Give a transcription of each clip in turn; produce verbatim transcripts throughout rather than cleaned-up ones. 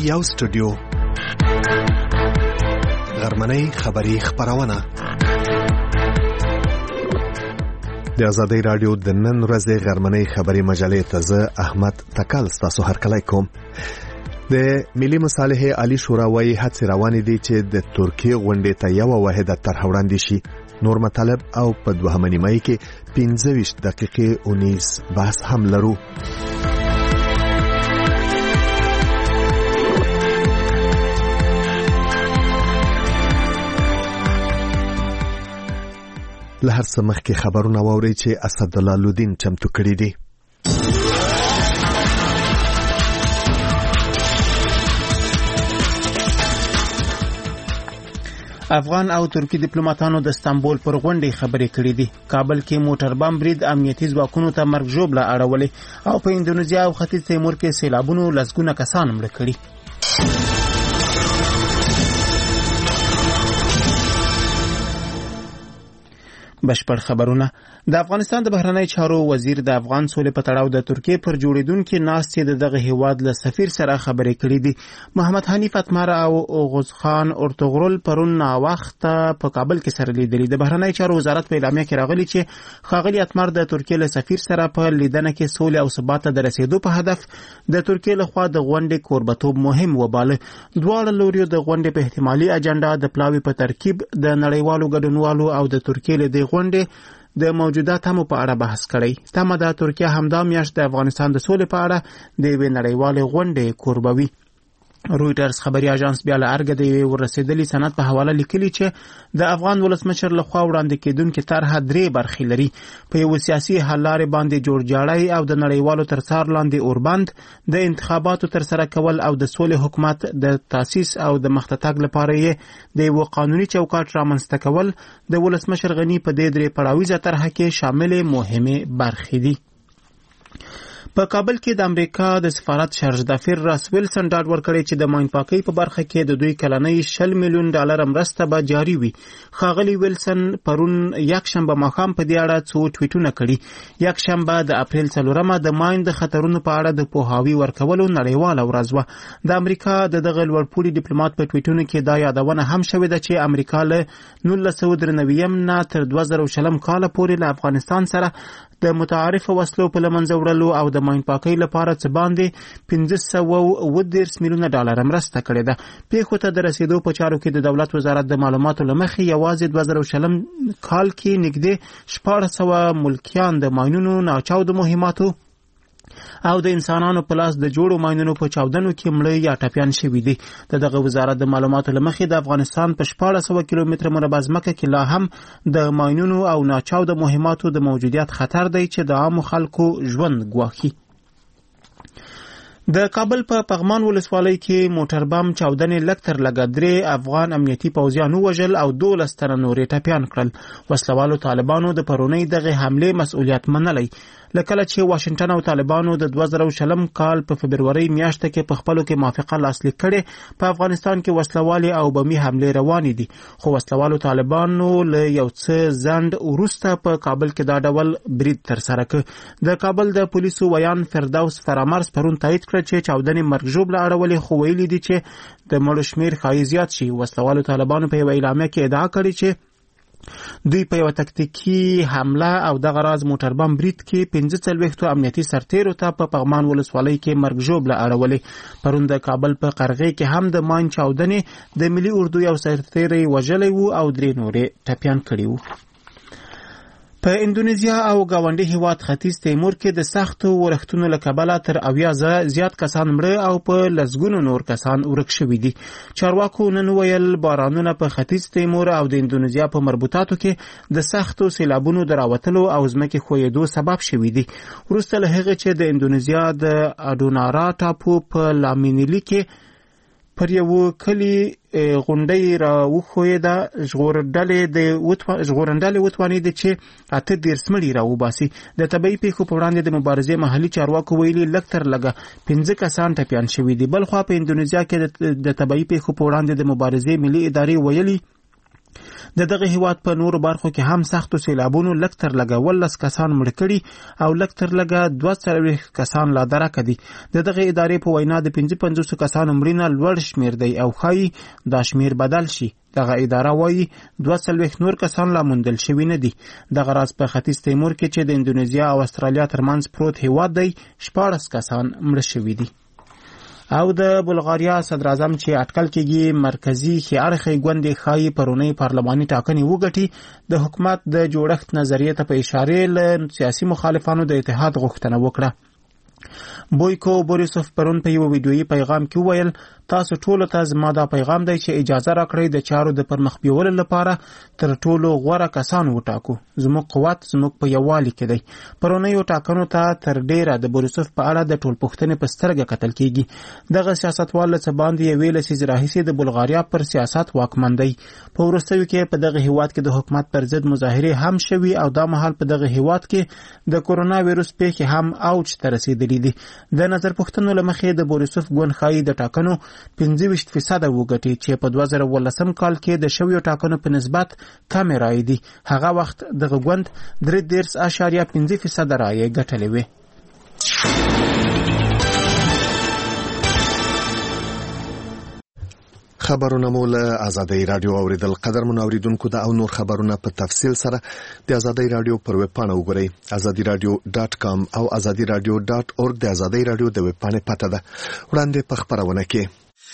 یو سټوډیو غرمنۍ خبری خبرونه د آزادۍ رادیو د نن ورځې غرمنۍ خبری مجلې ته زه احمد تکل تاسو هرکلی کوم. د ملي مصالحې عالی شورا وايي هڅې روانې دي چې د ترکیې غونډې ته یو واحده طرح وړاندې شي. نور مطالب او په دوهمه نیمایي کې پنځه ویشت دقیقې اونیز بحث هم لرو. له هر څه مخکې خبرونه واورئ چې اسدالله لودین چمتو کړي دي. افغان او ترکی ډیپلوماټانو د استانبول پر غونډې خبرې کړې دي. کابل کې موټر بم برید امنیتي ځواکونو ته مرګ ژوبله اړولې او په اندونیزیا او ختیځ تیمور کې سیلابونو لسګونه کسان مړه کړي. بشپړ خبرونه. د افغانستان د بهرنی چارو وزیر د افغان سولې په تړاو د ترکیې پر جوړیدونکو ناستې د دغه هیواد له سفیر سره خبرې کړې دي. محمد حنیف اتمر او غوز خان اورتغرل پرون وخت په کابل کې سره لیدلې. د بهرنی چارو وزارت په اعلامیه کې راغلي چې خاغلی اتمر د ترکیې له سفیر سره په لیدنه کې سولې او ثبات ته د رسیدو په هدف د ترکیې لخوا د غونډې کوربتوب مهم وباله. دواړه لوري د غونډې په احتمالي اجنډا د پلاوي په ترکیب د نړیوالو ګډونوالو او د ترکیې له غونډې د موجوده تمو په اړه بحث کړی. تمه د ترکیه همدا میاشت د افغانستان د سولې په اړه د یوې نړیوالې غونډې کوربوي. رویټرز خبري اژانس بیا له ارګ د یوې ورسېدلې سند په حواله لیکلي چې د افغان ولسمشر لخوا وړاندې کېدونکې طرح درې برخې لري. په یو سیاسي حل لارې باندې جوړ جاړی او د نړیوالو ترڅار لاندې اوربند، د انتخاباتو ترسره کول او د سولې حکومت د تاسیس او د مخته تګ لپاره یې د یو قانوني چوکاټ رامنځته کول د ولسمشر غنی په دې درې پړاویزه طرح کې شامل مهمه برخې دي. په کابل کې د امریکا د سفارت شارژ دافیر راس ویلسن ډاډ ورکړی چې د ماین پاکۍ په برخه کې د دوی کلنۍ شل میلیون ډالر مرسته به جاري وي. خاغلی ویلسن پرون یک شنبه ماښام په دې اړه څو ټویټونه کړي. یک شنبه د اپریل څلورمه د ماین د خطرونو په اړه د پوهاوي ورکولو نړیواله ورځ وه. د امریکا د دغه لوړپوړي ډیپلوماټ په ټویټونو کې دا یادونه هم شوې ده چې امریکا له نولس سوه درې نوي نه تر دوه زره شل کال پورې له افغانستان سره د متعارف وسلو په لمنځه وړلو او د ماین پاکۍ لپاره څه باندې پنځه سوه اووه دېرش میلیونه ډالر مرسته کړې ده. پیښو ته د رسیدو په چارو کې د دولت وزارت د معلوماتو له مخې یوازې دوه زره شل کال کې نږدې شپاړس سوه ملکیان د ماینونو ناچاودو مهماتو او د انسانانو په لاس د جوړو ماینونو په چاودنو کې مړه یا ټپیان شوي دي. د دغه وزارت د معلوماتو له مخې د افغانستان په شپاړس سوه کیلومتره مربع ځمکه کې لا هم د ماینونو او ناچاودو مهماتو د موجودیت خطر دی چې د عامو خلکو ژوند ګواښي. د کابل په پغمان ولسوالۍ کې موټر بم چاودنې لږ تر لږه درې افغان امنیتي پوځیان ووژل او دولس تنه نورې ټپیان کړل. وسلوالو طالبانو د پرونۍ دغه حملې مسؤلیت منلی. لکه چې واشنگټن او طالبانو د دوه زره شل کال په فبرورۍ میاشت کې په خپلو کې موافقه لاسلیک کړې په افغانستان کې وسلوالي او بمي حملې روانې دي. خو وسلوالو طالبانو له یو څه ځنډ وروسته په کابل کې دا ډول برید ترسره کړ. د کابل د پولیسو ویان فردوس فرامرز پرون تایید کړ چې چاودنې مرګ ژوبله اړولې، خو ویلي دي چې د مړو شمیر ښایي زیات شي. وسلوالو طالبانو په یوه اعلامیه کې ادعا کړې چې دوی په یو تکتیکي حمله او دغه راز موټر بم برید کې پنځه څلوېښتو امنیتي سرتیرو ته په پغمان ولسوالۍ کې مرګ ژوبله اړولې. پرون د کابل په قرغې کې هم د ماین چاودنې د ملي اردو یو سرتیری وژلی و او درې نورې ټپیان کړي وو. په اندونیزیا او گاونډي هیواد ختیځ تیمور کې د سختو ورښتونو له کبله تر اویا زیات کسان مړه او په لسګونو نور کسان ورک شوي دي. چارواکو نن ویل بارانونه په ختیځ تیمور او د اندونیزیا په مربوطاتو کې د سختو سیلابونو د راوتلو او ځمکې ښویېدو سبب شوي دي. وروسته له هغې چې د اندونیزیا د اډونارا ټاپو په لامینیلي کې پر یو کلی غونډۍ را وښویده، ژغورنډلې وتوانېدې چې اته دېرش مړي را وباسي. د طبیعي پیښو په وړاندې د مبارزې محلي چارواکو ویلي لږ تر لږه پنځه کسان ټپیان شوي دي. بلخوا په اندونیزیا کې د طبیعي پیښو په وړاندې د مبارزې ملي ادارې ویلي د دغه هیواد په نورو برخو کې هم سختو سیلابونو لږ تر لږه ولس کسان مړه کړي او لږ تر لږه دوه څلوېښت کسان لا درکه دي. د دغه ادارې په وینا د پنځه پنځوس کسانو مړینه لوړ شمیر دی او ښایي دا شمیر بدل شي. دغه اداره وایي دوه څلوېښت نور کسان لا موندل شوي نه دي. دغه راز په ختیځ تیمور کې چې د اندونیزیا او استرالیا ترمنځ پروت هیواد دی شپاړس کسان مړه شوي دي. او د بلغاریا صدر اعظم چې اټکل کېږي مرکزي ښي اړخي ګوندې ښایي پرونی پارلماني ټاکنې وګټي د حکومت د جوړښت نظریې ته په اشارې له سیاسي مخالفانو د اتحاد غوښتنه وکړه. بویکو بوریسوف پرون په یو ویډیویي پیغام کې وویل تاسو ټولو ته زما دا پیغام دی چې اجازه راکړئ د چارو د پرمخ بیولو لپاره تر ټولو غوره کسان وټاکو. زموږ قوت زموږ په یووالي کې دی. پرونیو ټاکنو ته تر ډیره د بوریسوف په اړه د ټولپوښتنې په سترګه کتل کېږي. دغه سیاستوال له څه باندې یوې لسیزې راهیسې د بلغاریا پر سیاست واکمن دی. په وروستیو کې په دغه هیواد کې د حکومت پر ضد مظاهرې هم شوي او دا مهال په دغه هیواد کې د کورونا ویروس پیښې هم اوج ته رسیدلي دي. د نظر پوښتنو له مخې د بوریسوف ګوند ښایي د ټاکنو پنځه ویشت فیصده وګټي چې په دوه زره اوولسم کال کې د شویو ټاکنو په نسبت کمې رایې دي. هغه وخت دغه ګوند درې دېرش اعشاریه پنځه فیصده رایې ګټلې وې. خبرونه مو له آزادۍ رادیو اوریدل. قدرمن اوریدونکو دا او نور خبرونه په تفصیل سره د آزادۍ رادیو پر ویب پاڼه وګورئ آزادي رادیو ډاټ کام او آزادي رادیو ډاټ اورګ د آزادۍ رادیو د ویب پاڼې پته ده. وړاندې په خبرونه کې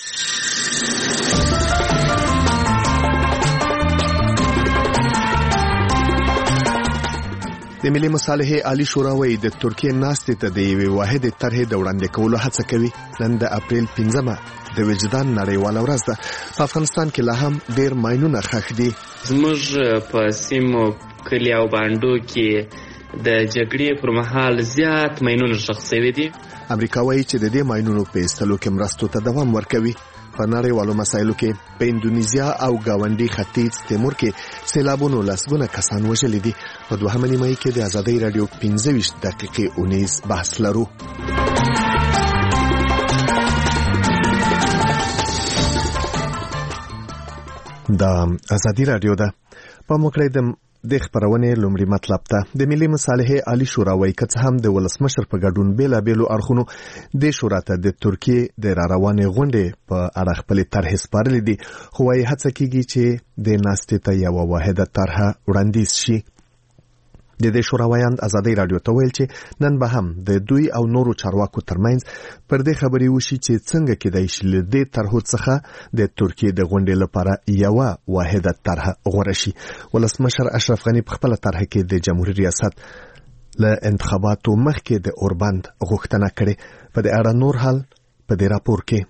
د ملي مصالحې عالی شورا وایي د ترکیې ناستې ته د یوې واحدې طرحې د وړاندې کولو هڅه کوي. نن د اپریل پنځمه د وجدان نړیواله ورځ ده. په افغانستان کې لا هم ډېر ماینونه ښخ دي. زموږ په سیمو کلي او بانډو کې د جګړې پر مهال زیات ماینونه ښخ شوي دي. امریکا وایي چې د دې ماینونو په ایستلو کې مرستو ته دوام ورکوي. په نړیوالو مسایلو کې په اندونیزیا او ګاونډي ختیځ تیمور کې سیلابونو لسګونه کسان وژلي دي. په دوهمه نیمایي کې د آزادۍ رادیو پنځه ویشت دقیقې اونیز بحث لرو. دا آزادي رادیو ده. په موکړې د د خبرونې لومړی مطلب ته د ملي مصالحې عالی شورا وایي که څه هم د ولسمشر په ګډون بیلابېلو اړخونو د شورا ته د ترکیې د راروانې غونډې په اړه خپلې طرحې سپارلې دي، خو وایي هڅه کېږي چې د ناستې ته یوه واحده طرحه وړاندیز شي. د دې شوراویان آزادۍ رادیو ته ویل چې نن به هم د دوی او نورو چارواکو ترمنځ پر دې خبرې وشي چې څنګه کېدای شي له دې طرحو څخه د ترکیې د غونډې لپاره یوه واحده طرحه غوره شي. ولسمشر اشرف غني په خپله طرحه کې د جمهوریت ریاست له انتخاباتو مخکې د اوربند غوښتنه کړې. په دې اړه نور حال په دې راپور کې.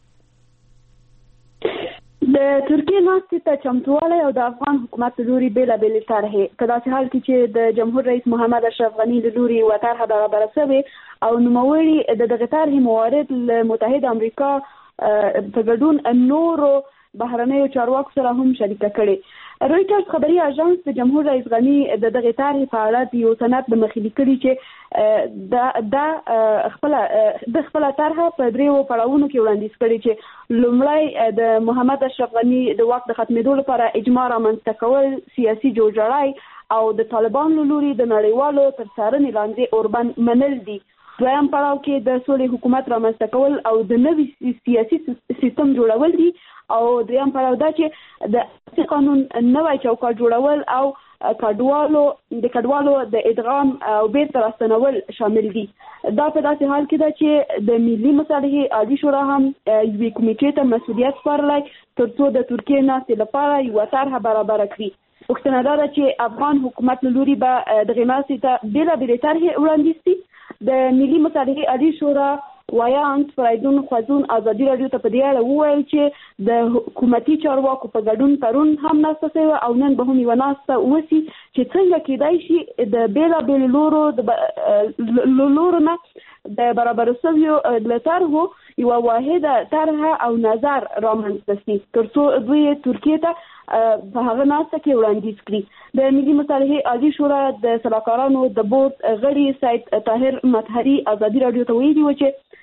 د ترکیې ناستې ته چمتووالی او د افغان حکومت له لوري بېلابېلې طرحې په داسې حال کې چې د جمهور رئیس محمد اشرف غني له لوري یوه طرحه برابره شوې او نوموړي د دغې طرحې موارد له متحده امریکا په ګډون نورو بهرنیو چارواکو سره هم شریکه کړې. رویټرز خبري اژانس د جمهور رئیس غني د دغې طرحې په اړه د یو سند د مخې کړي چې دا خپل د خپل طرحه په دریو پړاوونو کې وړاندیز کړي چې لومړی د محمد اشرف غني د واک د ختمېدو لپاره اجماع رامنځته کول، سیاسي جوړجاړی او د طالبانو له لوري د نړیوالو تر څارنې لاندې اوربند منل دي. دویم پړاو کې د سولې حکومت رامنځته کول او د نوي سیاسي سیستم جوړول دي او دریم پړاو دا چې د قانون نوی چوکاټ جوړول او کډوالو د کډوالو د ادغام او بیرته راستنول شامل دي. دا په داسې حال کې ده چې د ملي مصالحې عالی شورا هم یوې کمیټې ته مسؤلیت سپارلی تر څو د ترکیې ناستې لپاره یوه طرحه برابره کړي. پوښتنه دا ده چې افغان حکومت له لوري به دغې ناستې ته بېلابېلې طرحې وړاندیز شي. د ملي مصالحې عالی شورا وایانت فرایدون خوازون آزادي رادیو ته په دې اړه وویل چې د حکومتي چارواکو په ګډون پرون هم ناسته شوې او نن به هم یوه ناسته وشي چې څنګه کېدای شي د بېلابېلو لورو لورو نه د برابرو شویو له طرحو یوه واحده طرحه او نظر رامنځته شي تر څو دوی ترکیې ته په هغه ناسته کې وړاندیز کړي. د ملي مصالحې عالی شورا د سلاکارانو د بورډ غړي سید طاهر مطهري آزادي رادیو ته ویلي و چې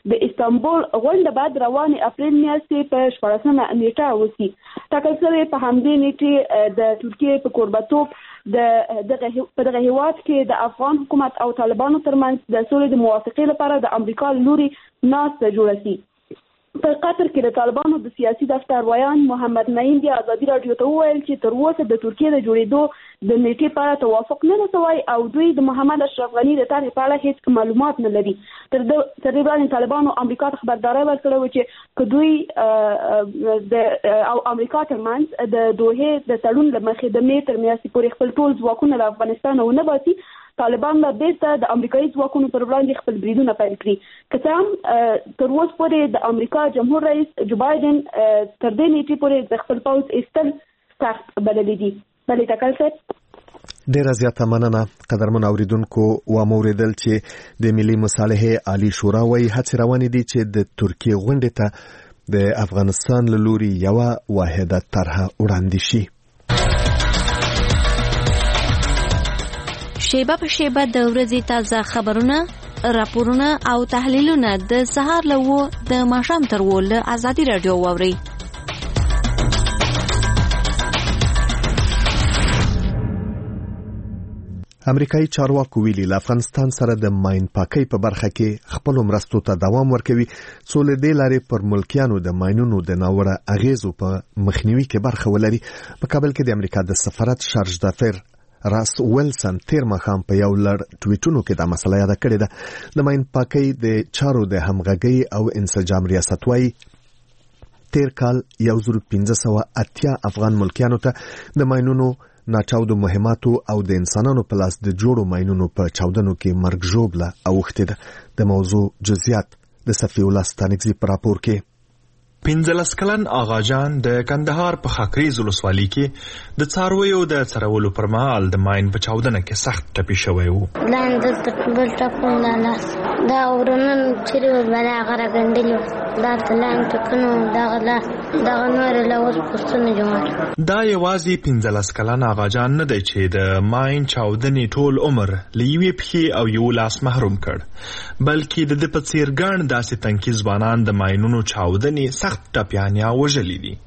د استانبول غونډه بعد روانې اپریل میاشتې په شپاړسمه نیټه وشي. ټاکل شوې په همدې نیټې د ترکیې په کوربتوب د دغه په دغه هیواد کې د افغان حکومت او طالبانو ترمنځ د سولې د موافقې لپاره د امریکا لوري ناسته جوړه شي. په قطر کې د طالبانو د سیاسي دفتر ویان محمد نعیم د ازادي رادیو ته وویل چې تر اوسه د ترکیې د جوړېدو د نیټې په اړه توافق نه دی شوی او دوی د محمد اشرف غني د طرحې په اړه هیڅ معلومات نه لري. تر دې وړاندې طالبانو امریکا ته خبرداری ورکړې وه چې که دوی د او امریکا ترمنځ د دوحې د تړون له مخې د مې تر میاشتې پورې خپل ټول ځواکونه له افغانستان ونه باسي، طالبان به بیرته د امریکایي ځواکونو پر وړاندې خپل بریدونه پیل کړي. که څه هم تر اوسه پورې د امریکا جمهور رئیس جو بایدن تر دې نیټې پورې د خپل پوځ ایستل سخت بللي دي. بلې ټاکل صاحب ډیره زیاته مننه. قدرمن اوریدونکو و موریدل چې د ملي مصالحې عالی شورا وايي هڅې روانې دي چې د ترکیې غونډې ته د افغانستان له لوري یوه واحده طرحه وړاندې شي. شیبه په شیبه د ورځې تازه خبرونه، راپورونه او تحلیلونه د سهار له وو د ماښام تر وو له ازادي رادیو واورئ. امریکایي چارواکو ویلي له افغانستان سره د ماین پاکۍ په برخه کې خپل مرستو ته دوام ورکوي څو له دې لارې پر ملکیانو د ماینونو د ناوړه اغیزو په مخنیوي کې برخه ولري. په کابل کې د امریکا د سفارت شارج دافیر راس ویلسن تیر مخام په یو لړ ټویټونو کې دا مسله یاد کړې ده. د ماین پاکۍ د چارو د همغږي او انسجام ریاست وايي تیر کال یو زر پنځه سوه اتیا افغان ملکیانو ته د ماینونو ناچاودو مهماتو او د انسانانو په لاس د جوړو ماینونو په چاودنو کې مرګ ژوبله اوښتې ده. د موضوع جزئیات د صفی الله ستانکزي په راپور کې. پنځلس کلن آغاجان د کندهار په خاکریز ولسوالۍ کې د څارویو د څرولو پر مهال د ماین په چاودنه کې سخت ټپي شوی و. لاندې د بل ټاپون لا لاس دا ورنن چې بلا غره ګندلو دا تلان ټکنو دا غلا دا نور له اوس پښتون جوړ. دا یوازې پنځلس کلن آغاجان نه دی چې د ماین چاودنې ټول عمر لیوي پخې او یو لاس محروم کړ، بلکې د د پڅیر ګڼ داسې تنکي ځوانان د ماینونو چاودنې سخت ټپیانیا وژلي دي.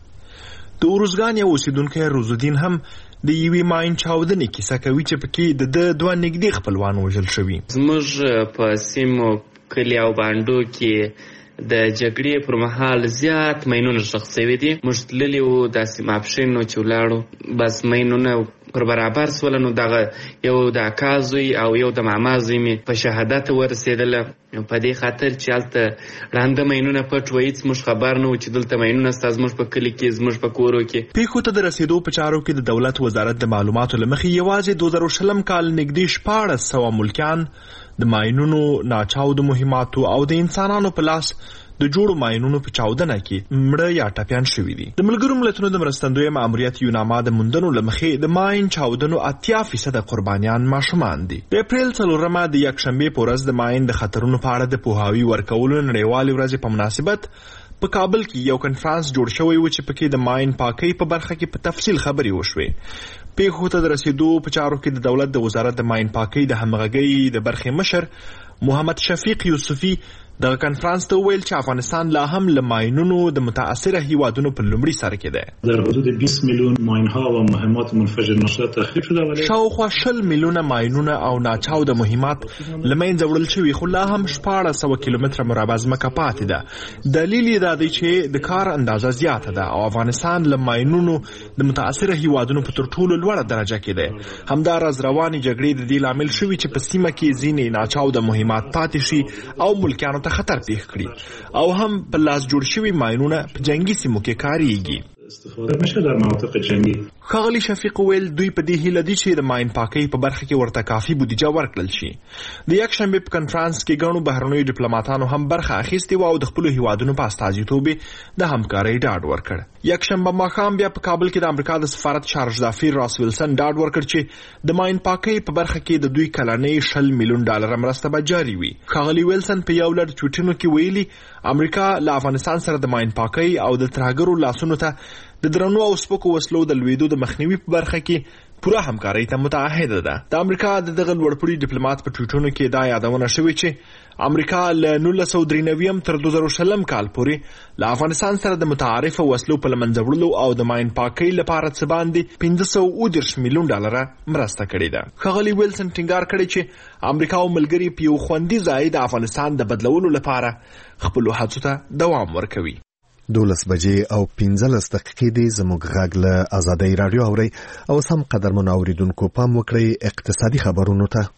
د ارزګان یو اوسیدونکی روزالدین هم د یوې ماین چاودنې کیسه کوي چې پکې د د دوه نږدې خپلوان وژل شوي. زموږ په سیمو کلي او بانډو کې د جګړې پر مهال زیات ماینونه ښخ شوي دي. موږ تللي وو داسې ماپښین نو چې ولاړو بس ماینونه پر برابر سوله نو دغه یو د اکا زوی او یو د ماما زوی مې په شهادت ورسېدله. په دې خاطر چې هلته ړانده ماینونه پټ وه، هېڅ موږ خبر نه وو چې دلته ماینونه سته زموږ په کلي کې زموږ په کورو کې. پیښو ته د رسېدو په چارو کې د دولت وزارت د معلوماتو له مخې یوازې دوه زره شلم کال نږدې شپاړس سوه ملکیان د ماینونو، ناچاودو مهماتو او د انسانانو په لاس د جوړو ماینونو په چاودنه کې مړه یا ټپیان شوي دي. د ملګرو ملتونو د مرستندوی ماموریت یوناما د موندنو له مخې د ماین چاودنو اتیا فیصده قربانیان ماشومان دي. د اپریل څلورمه د یکشنبې په ورځ د ماین د خطرونو په اړه د پوهاوي ورکولو نړیوالې ورځې په مناسبت په کابل کې یو کنفرانس جوړ شوی و چې پکې د ماین پاکۍ په برخه کې په تفصیل خبرې وشوې. پیښو ته د رسېدو په چارو کې د دولت د وزارت د ماین پاکۍ د همغږۍ د برخې مشر محمد شفیق یوسفی دغه کنفرانس ته ویل چې افغانستان لا هم له ماینونو د متاثره هیوادونو په لومړي سر کې ده. در حدود بیست میلیون ماین‌ها و مهمات منفجر نشده تخریب شده ولی شاوخوا شل میلیونه ماینونه او ناچاوده مهمات له منځه وړل شوي، خو لا هم شپاړس سوه کیلومتره مربع ځمکه پاتې ده. دلیل یې دا دی چې د کار اندازه زیاته ده او افغانستان له ماینونو د متاثره هیوادونو په تر ټولو لوړه درجه کې ده. همداراز روانې جګړې د دې لامل شوي چې په سیمه کې ځینې ناچاوده مهمات پاتې شي او ملکیانو خطر پیښ کړي او هم په لاس جوړ شوي ماینونه په جنگي سیمو کې کاریږي. استفاده میشه در مناطق جنگی. ښاغلي شفیق ویل دوی په دې هیله دي چې د ماین پاکۍ په برخه کې ورته کافي بودیجه ورکړل شي. د یکشنبې په کنفرانس کې ګڼو بهرنیو ډیپلوماټانو هم برخه اخیستې وه او د خپلو هیوادونو په استازیتوب د همکارۍ ډاډ ورکړ. یکشنبه ماښام بیا په کابل کې د امریکا د سفارت شارج دافیر راس ویلسن ډاډ ورکړ چې د ماین پاکۍ په برخه کې د دوی کلنۍ شل میلیون ډالره مرسته به جاري وي. ښاغلي ویلسن په یو لړ ټویټونو کې ویلي امریکا له افغانستان سره د ماین پاکۍ او د ترهګرو لاسونو ته د درنو او سپکو وسلو د لویدو د مخنیوي په برخه کې پوره همکارۍ ته متعهده ده. د امریکا د دغه لوړپوړي ډیپلوماټ په ټویټونو کې دا یادونه شوې چې امریکا له نولس سوه درې نوي تر دوه زره شل کال پورې له افغانستان سره د متعارفه وسلو په له منځه وړلو او د ماین پاکۍ لپاره څه باندې پنځه سوه اووه دېرش میلیون ډالره مرسته کړې ده. ښاغلي ویلسن ټینګار کړی چې امریکا او ملګري په یو خوندي ځای د افغانستان د بدلولو لپاره خپلو هڅو ته دوام ورکوي. دولس بجې او پنځلس دقیقې دی. زموږ غږ له آزادۍ راډیو اورئ او سم قدرمنو اوریدونکو پام وکړئ اقتصادي خبرونو ته.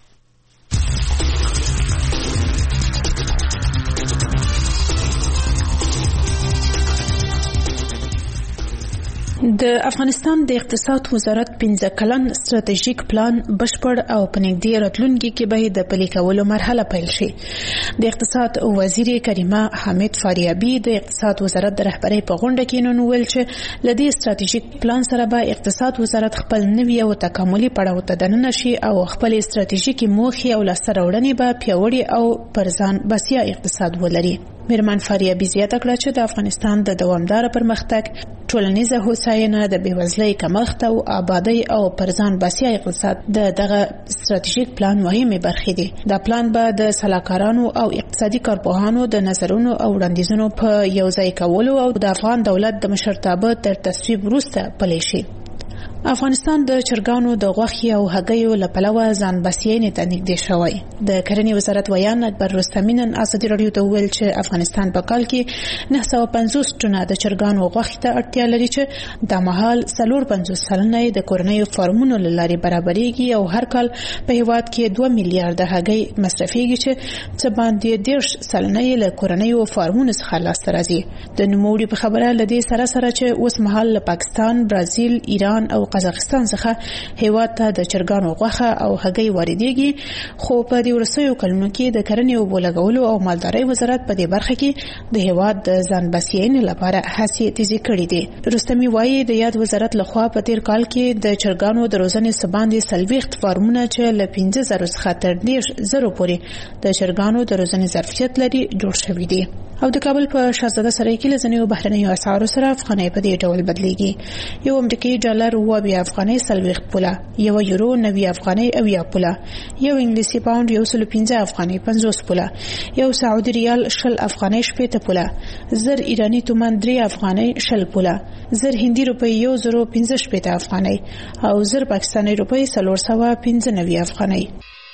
د افغانستان د اقتصاد وزارت پنځه کلن ستراتیژیک پلان بشپړ او په نږدې راتلونکي کې به د پلي کولو مرحله پیل شي. د اقتصاد وزیر کریمه حامد فاریابي د اقتصاد وزارت د رهبرۍ په غونډه کې نن وویل چې له دې ستراتیژیک پلان سره به اقتصاد وزارت خپل نوي او تکاملي پړاو ته دننه شي او خپل ستراتیژیکي موخې او لاسته راوړنې به پیاوړي او پر ځان بسیا اقتصاد ولري. میرمن فاریابي زیاته کړه چې د افغانستان د دوامدار پرمختګ، ټولنیزه هوساینه، د بېوزلۍ کمښت او آبادی او پر ځان بسیا اقتصاد د دغه ستراتیژیک پلان مهمه برخې دي. دا پلان به د سلاکارانو او اقتصادي کارپوهانو د نظرونو او وړاندیزونو په یو ځای کولو او د افغان دولت د مشرتابه تر تصویب وروسته پلی شي. افغانستان د چرګانو د غوښې او هګیو له پلوه ځان بسیاینې ته نږدې شوی. د کرنې وزارت ویان اکبر رستمي نن ازادي راډیو ته وویل چې افغانستان په کال کې نهه سوه پنځوس ټنه د چرګانو غوښې ته اړتیا لري چې د مهال څلور پنځوس سلنه د کورنیو فارمونو له لارې برابرېږي او هر کال په هیواد کې دوه میلیارډه هګۍ مصرفېږي چې څه باندې دېرش سلنه یې له کورنیو فارمونو څخه لاسته راځي. د نوموړي په خبره له دې سره سره چې اوس مهال له پاکستان، برازیل، ایران او قزاقستان څخه هیواد ته د چرګانو غوښه او هګۍ واردېږي، خو په دې وروستیو کلونو کې د کرنې اوبو لګولو او مالدارۍ وزارت په دې برخه کې د هیواد د ځان بسیاینې لپاره هڅې تیزې کړې دي. رستمي وایي د یاد وزارت لخوا په تیر کال کې د چرګانو د روزنې څه باندې څلوېښت فارمونه چې له پنځه زرو څخه تر دېرش زرو پورې د چرګانو د روزنې ظرفیت لري جوړ شوي دي. او د کابل په شاهزاده سرای کې له ځینو بهرنیو اسعارو سره افغانۍ په دې ډول بدلیږي. یو امریکایي ډالر اووه افغانۍ څلوېښت پوله، یو یورو نوي افغانۍ اویا پوله، یو انګلیسي پاونډ یو سل پنځه افغانۍ پنځوس پوله، یو سعودي ریال شل افغانۍ شپېته پوله، زر ایراني تومان درې افغانۍ شل پوله، زر هندي روپۍ یو زرو پنځه شپېته افغانۍ او زر پاکستاني روپۍ څلور سوه پنځه نوي افغانۍ.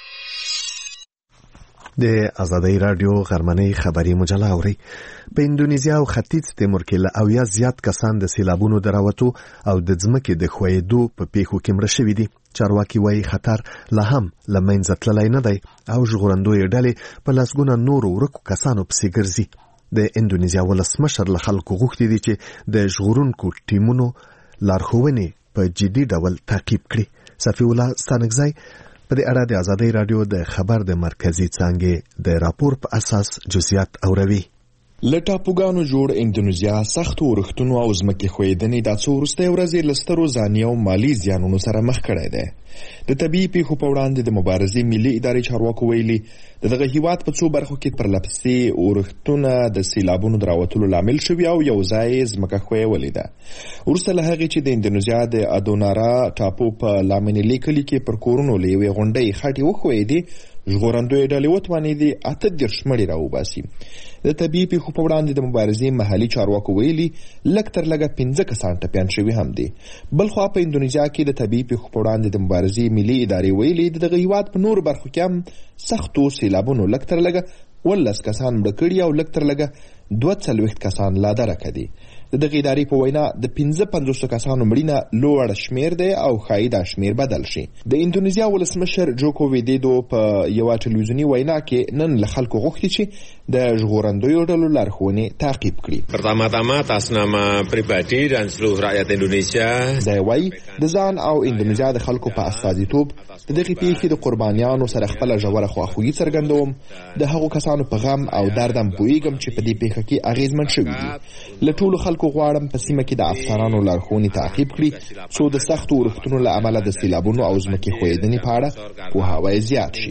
د آزادۍ راډیو غرمنۍ خبري مجله اوري. په اندونیزیا او ختیځ تیمور کې له اویا زیات کسان د سیلابونو د راوتو او د ځمکې د ښویېدو په پیښو کې مړه شوي دي. چارواکي وایي خطر لا هم له منځه تللی نه دی او ژغورندویې ډلې په لسګونه نورو ورکو کسانو پسې ګرځي. د اندونیزیا ولسمشر له خلکو غوښتي دي چې د ژغورونکو ټیمونو لارښوونې په جدي ډول تعقیب کړي. صفي الله ستانکزی په دې اړه د آزادۍ راډیو د خبر د مرکزي څانګې د راپور په اساس جزئیات اوروي. له ټاپوګانو جوړ اندونیزیا سختو اورښتونو او ځمکې ښویېدنې دا څو وروستۍ ورځې له سترو ځاني او مالي زیانونو سره مخ کړی دی. د طبیعي پیښو په وړاندې د مبارزې ملي ادارې چارواکو ویلي د دغه هیواد په څو برخو کې پرلپسې اورښتونه د سیلابونو د راوتلو لامل شوي او یو ځای یې ځمکه ښویولې ده. وروسته له هغې چې د اندونیزیا د ادونارا ټاپو په لامنیلي کلي کې پر کورونو له یوې غونډۍ خټې وښویېدې، ژغورندویې ډلې وتوانېدې اته دېرش مړي راوباسي. د طبیعي پیښو په وړاندې د مبارزې محلي چارواکو ویلي لږ تر لږه پنځه کسان ټپیان شوي هم دي. بلخوا په اندونیزیا کې د طبیعي پیښو په وړاندې د مبارزې ملي ادارې ویلي د دغه هیواد په نورو برخو کې هم سختو سیلابونو لږ تر لږه ولس کسان مړه کړي او لږ تر لږه دوه څلوېښت کسان لا درکه دي. د دغه ادارې په وینا د پنځه پنځوسو کسانو مړینه لوړ شمیر دی او ښایي دا شمیر بدل شي. د اندونیزیا ولسمشر جوکو ویدیدو په یوه ټلویزیوني وینا کې نن له خلکو غوښتي چې د ژغورندویو ډلو لارښوونې تعقیب کړي. Pertama-tama atas nama pribadi dan seluruh rakyat Indonesia. دا وایي د ځان او اندونیزیا د خلکو په استازیتوب د دغې پیښې د قربانیانو سره خپله ژوره خواخوږي څرګندوم. د هغو کسانو په غم او درد هم پوهیږم چې په دې پیښه کې اغېزمن شوي دي. له ټولو خلکو غواړم په سیمه کې د افسرانو لارښوونې تعقیب کړي څو د سختو اورښتونو له امله د سیلابونو او ځمکې ښویېدنې په اړه پوهاوی زیات شي.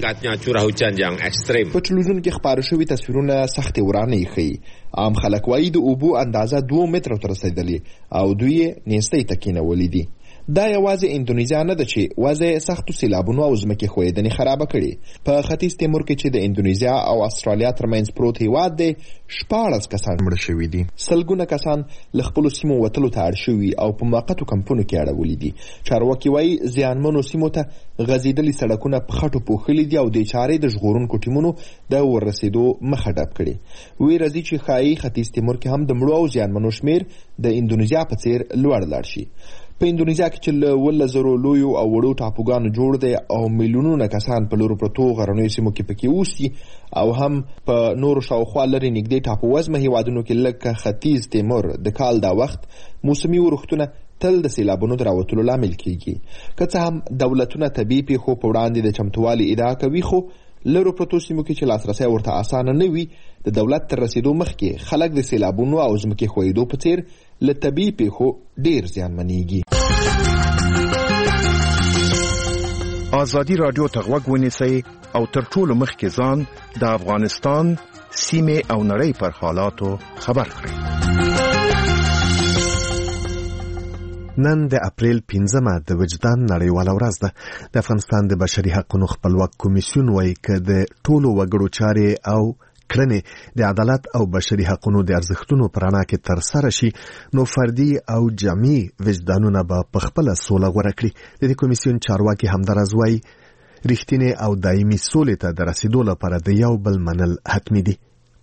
په ټلویزیون کې خپاره شوي تصویرونه سختې ورانۍ ښیي. عام خلک وایي د اوبو اندازه دوه مترو ته رسېدلې او دوی یې نیستۍ ته کېنولي دي. دا یوازې اندونیزیا نه ده چې وضع سختو سیلابونو او ځمکې ښویېدنې خرابه کړي. په ختیځ تیمور کې چې د اندونیزیا او استرالیا ترمنځ پروت هیواد دی شپاړس کسان مړه شوي دي. سلګونه کسان له خپلو سیمو وتلو ته اړ شوي او په موقتو کمپونو کې اړولي دي. چارواکي وایي زیانمنو سیمو ته غځېدلي سړکونه په خټو پوښلي دي او دې چارې د ژغورونکو ټیمونو د ورسېدو مخه ډب کړې. ویره ځي چې ښایي ختیځ تیمور کې هم د مړو او زیانمنو شمېر د اندونیزیا په څېر لوړ لاړ شي. په اندونیزیا کې چې له اوولس زرو لویو او وړو ټاپوګانو جوړ دی او میلیونونه کسان په لورو پرتو غرنیو سیمو کې پکې اوسي او هم په نورو شاوخوا لرې نږدې ټاپو وزمه هیوادونو کې لکه ختیځ تیمور د کال دا وخت موسمي ورښتونه تل د سیلابونو د راوتلو لامل کیږي. که څه هم دولتونه طبیعي پیښو په وړاندې د چمتووالي ادعا کوي، خو لرو پرتو سیمو کې چې لاسرسی ورته اسانه نه وي، د دولت تر رسیدو مخکې خلک د سیلابونو او ځمکې ښویېدو په څېر له طبیعي پیښو ډېر زیانمنېږي. ازادي راډیو ته غوږ ونیسئ او تر ټولو مخکې ځان د افغانستان سیمې او نړۍ پر حالاتو خبر کړئ. نن د اپریل پنځمه د وجدان نړیواله ورځ ده. د افغانستان د بشري حقوقو خپلواک کمیسیون وایي که د ټولو وګړو چارې او کړنې د عدالت او بشري حقوقو د ارزښتونو په رڼا کې ترسره شي، نو فردي او جمعي وجدانونه به په خپله سوله غوره کړي. د دې کمیسیون چارواکي همداراز وایي رښتینې او دایمي سولې ته د رسیدو لپاره د یو بل منل حتمي دي.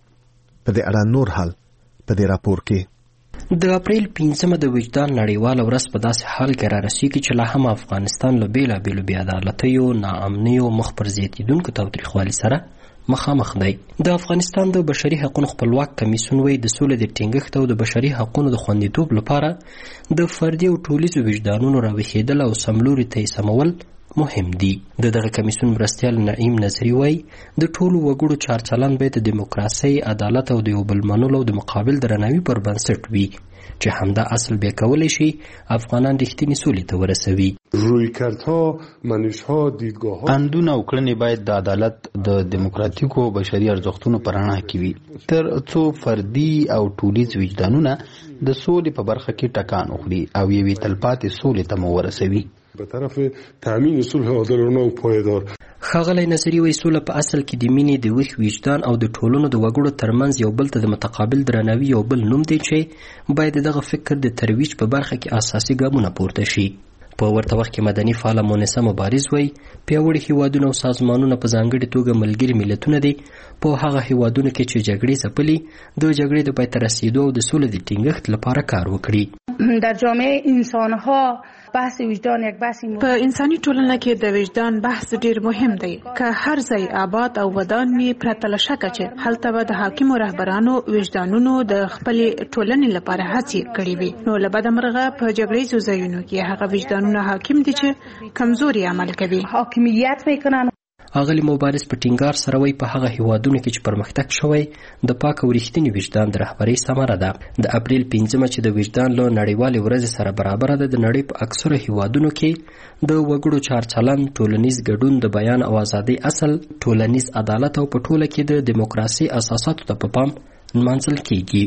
په دې اړه نور حال په دې راپور کې. د اپریل پنځمه د وجدان نړیواله ورځ په داسې حال کې را رسیږي چې لا هم افغانستان له بېلابېلو بېعدالتیو، ناامنیو، مخ پر زیاتېدونکو تاوتریخوالي سره مخامخ دی. د افغانستان د بشري حقوقو خپلواک کمیسیون وایي د سولې د ټینګښت او د بشري حقوقو د خوندیتوب لپاره د فردي او ټولیزو وجدانونو راویښېدل او سملوري ته یې سمول مهم دي. د دغه کمیسیون مرستیال نعیم نظري وایي د ټولو وګړو چارچلن باید د دیموکراسۍ، عدالت او د یو بل منلو او د مقابل درناوي پر بنسټ وي چې همدا اصل بیا کولی شي افغانان رښتینې سولې ته ورسوي. رویکردها، منشها، دیدگاهها، اندونه او کړنې باید د عدالت، د دیموکراتیکو بشري ارزښتونو په رڼا کې وي، تر څو فردي او ټولیز وجدانونه د سولې په برخه کې ټکان وخوري او یوې تلپاتې سولې ته مو ورسوي. به طرف تامین صلح عادلانه او پایدار. ښاغلی نظري وایي سوله په اصل کې د مینې، د ویښ وجدان او د ټولنو د وګړو ترمنځ یو بل ته د متقابل درناوي یو بل نوم دی چې باید دغه فکر د ترویج په برخه کې اساسي ګامونه پورته شي. په ورته وخت کې مدني فعاله مونسه مبارز وایي پیاوړي هیوادونه او سازمانونه په ځانګړې توګه ملګري ملتونه دي. په هغه هیوادونو کې چې جګړې ځپلي د جګړې د پای ته رسیدو او د سولې د ټینګښت لپاره کار وکړي. در جامعه انسانها بحث وجدان یک بحث په انساني ټولنه کې د وجدان بحث ډیر مهم دی. که هر ځای آباد او ودان وي پرته له شکه چې هلته به د حاکمو رهبرانو وجدانونو د خپلې ټولنې لپاره هڅې کړې وي، نو له بده مرغه په جګړیزو ځایونو کې هغه وجدانونه حاکم دي چې کمزوري عمل کوي، حاکمیت میکنن. اغلی مبارز په ټینګار سره وایي په هغه هیوادونو کې چې پرمختګ شوی د پاک او رښتیني وجدان د رهبرۍ ثمره ده. د اپریل پنځمه چې د وجدان له نړیوالې ورځې سره برابره ده، د نړۍ په اکثرو هیوادونو کې د وګړو چارچلن، ټولنیز ګډون، د بیان او ازادۍ اصل، ټولنیز عدالت او په ټوله کې د دیموکراسۍ اساساتو ته په پام نمانځل کیږي.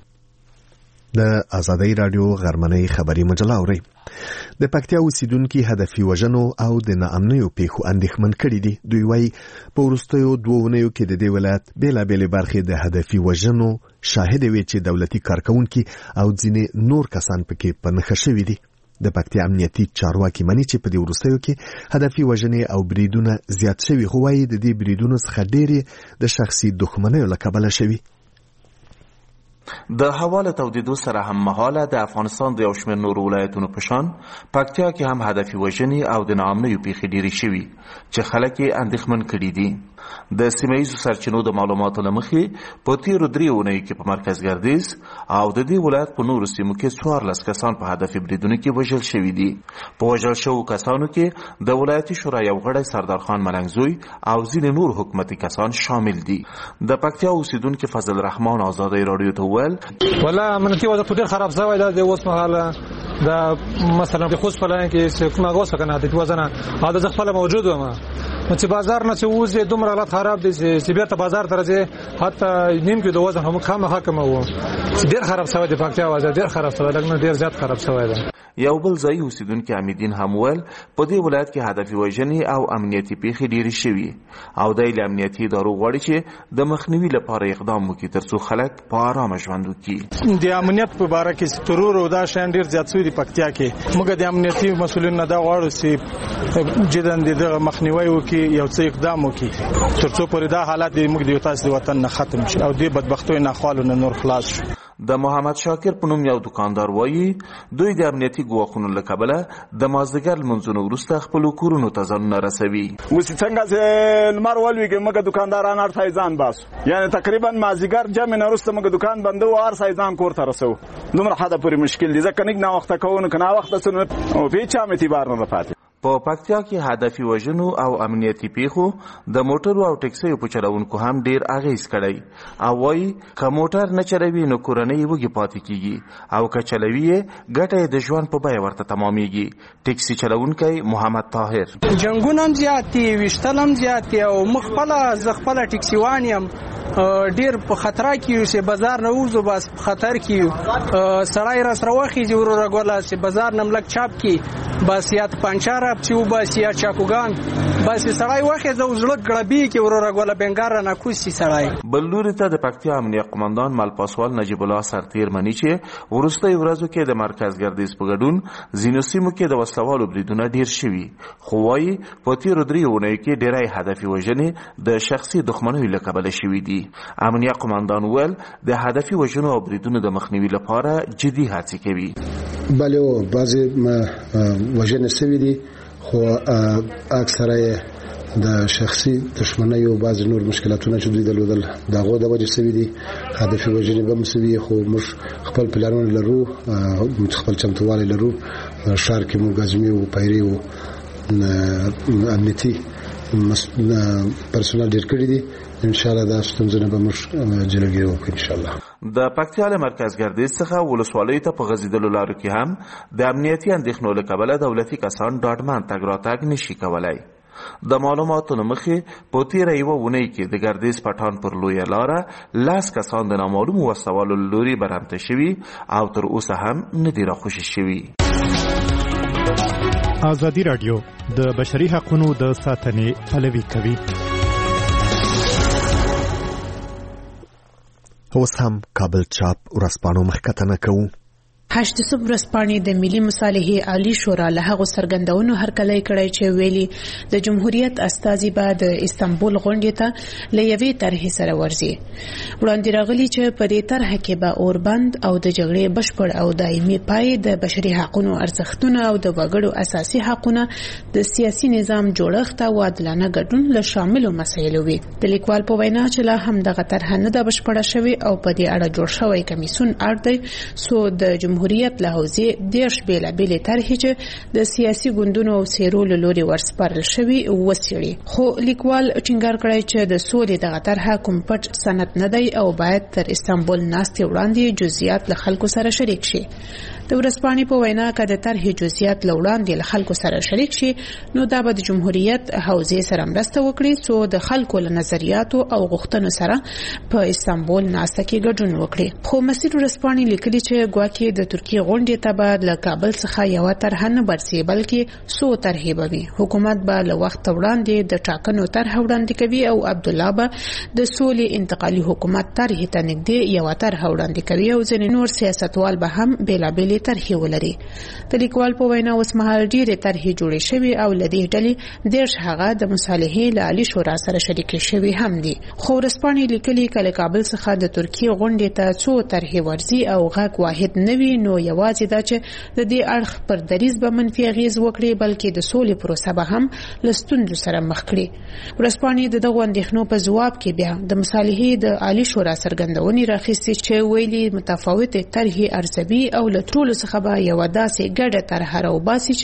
د ازادۍ راډیو غرمنۍ خبري مجله اوري. د پکتیا اوسیدونکو هدفي وژنو او د ناامنیو پیښو اندېښمن کړي دي. دوی وايي په وروستیو دوه اونیو کې د دې ولایت بېلابېلې برخې د هدفي وژنو شاهد وي چې دولتي کارکونکي او ځینې نور کسان پکې په نښه شوي دي. د پکتیا امنیتي چارواکي مني چې په دې وروستیو کې هدفي وژنې او بریدونه زیات شوي، خو وايي د دې بریدونو څخه ډېرې د شخصي دښمنیو له کبله شوي. د حواله تودیدو سره هم مهاله د افغانستان د یو شمېر نورو ولایتونو په شان پکتیا کې هم هدفي وژنې او د ناامنیو پیښې ډېرې شوي چې خلک یې اندېښمن کړي دي. د سیمه ییزو سرچینو د معلوماتو له مخې په تیرو درې اونیو کې په مرکز ګردیز او د دې ولایت په نورو سیمو کې څوارلس کسان په هدفي بریدونو کې وژل شوي دي. په وژل شوو کسانو کې د ولایتي شورا یو غړی سردار خان ملنګزوی او ځینې نور حکومتي کسان شامل دي. د پکتیا اوسیدونکي فضل رحمان ازادۍ راډیو ته وویل والله امنیتي وضع ډېر خراب شوی دی. د اوس مهاله د مثلا د خوست په لایق کې کومه غوسه کنه د وزنه دا ځ خپل موجود و ما چې بازار نه چې وځي دومره حالت خراب دي چې بیرته بازار ته راځي حتی نیم کې د وزن هم خامخا کم وو چې ډیر خراب شوی دی پکتیا وځي ډیر خراب شوی دی ډیر زیات خراب شوی دی. یو بل ځای اوسیدونکي حمیدین هم ویل په دې ولایت کې هدفي وژنې او امنیتي پیښې ډېرې شوي او د امنیتي ادارو غواړي چې د مخنیوي لپاره اقدام وکړي ترڅو خلک په آرامه ژوند وکړي. د امنیت په باره کې ترور او دا شیان ډېر زیات شوي دي پکتیا کې. موږ د امنیتي مسؤلینو نه دا غواړو چې جداً د مخنیوي وکړي یو څه اقدام وکړي ترڅو پورې دا حالات د موږ د تاسو د وطن نه ختم شي او د بدبختیو نه خالو نه نور خلاص شي. د محمد شاکر په نوم یو دکاندار وایي دوی د امنیتي ګواښونو له کبله د مازدیګر لمونځونو وروسته خپلو کورونو ته ځانونه رسوي. اوس څنګه چې لمر ولوېږي موږ دکانداران هر ځای ځان باسو یعنې تقریبا مازدیګر جمع نه وروسته موږ دکان بندو هر ځای ځان کور ته رسوو. دومره حده پورې مشکل دي ځکه نږ ناوخته کوو نو که ناوخته څه نو په هېچ هم اعتبار نه پاتې. په پکتیا کې هدفي وژنو او امنیتي پیښو د موټرو او ټکسیو په چلوونکو هم ډیر اغیز کړی او وایي که موټر نه چلوي نو کورنۍ وږي پاتې کیږي او که چلوي یې ګټه یې د ژوند په بیه ورته تمامیږي. ټکسي چلوونکی محمد طاهر جنګونه هم زیات دي ویشتل هم زیات دي او موږ خپله زه خپله ټکسیوان یم ډیر په خطر کې یو چې بازار نه وځو بس په خطر کې یو سړی را سره وخیږي وروره ګوله چې بازار نه ملک چاپ کی بس یا پنچار اپ چې وباسي یا چاکوګان بس سړی وخیږي او زړه ګړبي کې وروره ګوله بنګار نه کوسي سړی. بل لوري ته د پکتیا امنیه قماندان ملپاسوال نجیب الله سرتیر مني چې وروستۍ ورځو کې د مرکز ګردیز په ګډون ځینو سیمو کې د وسلوالو بریدونه ډیر شوي خو وایي په تیرو دریو اونیو کې ډیری هدفي وژنې د شخصي دښمنیو له کبله شوي دي. امنیه قماندان ویل د هدفي وژنو او بریدونو د مخنیوي لپاره جدي هڅې کوي. بله او بعضې وژنې سوي دي خو اکثره د شخصي دښمنیو بعضې نور مشکلاتونه چې دوی درلودل د هغو د وجې سوي دي. هدفي وژنې به هم سوي خو موږ خپل پلانونه لرو خپل چمتووالی لرو. ښار کې موږ ګزمې و پیرې و امنیتي پرسونل ډېر کړي دي. ان شاء الله دا ستونزونه به موږ جلوګیري وکړو ان شاء الله. د پکتیا له مرکز ګردیز څخه ولسوالیو ته په غځېدلو لارو کې هم د امنیتي اندېښنو له کبله دولتي کسان ډاډمن تګ راتګ نشي کولی. د معلوماتو له مخې په تېره یوه اونۍ کې د ګردیز پټان پر لویه لاره لس کسان د نامعلومو وسلوالو له لوري برمته شوي او تر اوسه هم نه دي راخوشي شوي. ازادي راډیو د بشري حقوقو د ساتنې پلوي کوي. اوس هم کابل چاپ ورځپاڼو مخکتنه کوو. هشت صبح ورځپاڼې د ملي مصالحې عالی شورا له هغو څرګندونو هرکلی کړی چې ویلي د جمهوریت استازي به د استانبول غونډې ته له یوې طرحې سره ورځي. وړاندې راغلي چې په دې طرحه کې به اوربند او د جګړې بشپړ او دایمي پای د بشري حقوقو ارزښتونه او د وګړو اساسي حقوقونه د سیاسي نظام جوړښت او عادلانه ګډون له شاملو مسایلو وي. د لیکوال په وینا چې لا هم دغه طرحه نه ده بشپړه شوې او په دې اړه جوړ شوی کمیسیون اړ دی څو د جمهوریت له حوزې دیرش بېلابېلې طرحې چې د سیاسي ګوندونو او څېرو له لورې ورسپارل شوي وڅېړي. خو لیکوال ټینګار کړی چې د سولې دغه طرحه کوم پټ سند نه دی او باید تر استانبول ناستې وړاندې جزئیات له خلکو سره شریک شي. د ورځپاڼې په وینا که د طرحې جزئیات له وړاندې له خلکو سره شریک شي نو دا به د جمهوریت حوزې سره مرسته وکړي څو د خلکو له نظریاتو او غوښتنو سره په استانبول ناسته کې ګډون وکړي. خو مسیر ورځپاڼې لیکلي چې ګواکې د ترکیې غونډې ته به له کابل څخه یوه طرحه نه برسي بلکې څو طرحې به وي. حکومت به له وخته وړاندې د ټاکنو طرحه وړاندې کوي او عبدالله به د سولې انتقالي حکومت طرحې ته نږدې یوه طرحه وړاندې کوي او ځینې نور سیاستوال به هم بېلابېلې طرحې ولري. د لیکوال په وینا اوسمهال ډېرې طرحې جوړې شوي او له دې ډلې دېرش هغه د مصالحې له عالي شورا سره شریکې شوي هم دي. خو ورځپاڼې لیکلي که له کابل څخه د ترکیې غونډې ته څو طرحې ورځي او غږ واحد نه وي نو یوازې دا چې د دې اړخ پر دریځ به منفي اغېز وکړي بلکې د سولې پروسه به هم له ستونزو سره مخ کړي. ورځپاڼې د دغو اندېښنو په ځواب کې بیا د مصالحې د عالي شورا څرګندونې راخیستې چې ویلي متفاوتې طرحې ارزوي او له ټولو څخه به یوه داسې ګډه طرحه راوباسي چې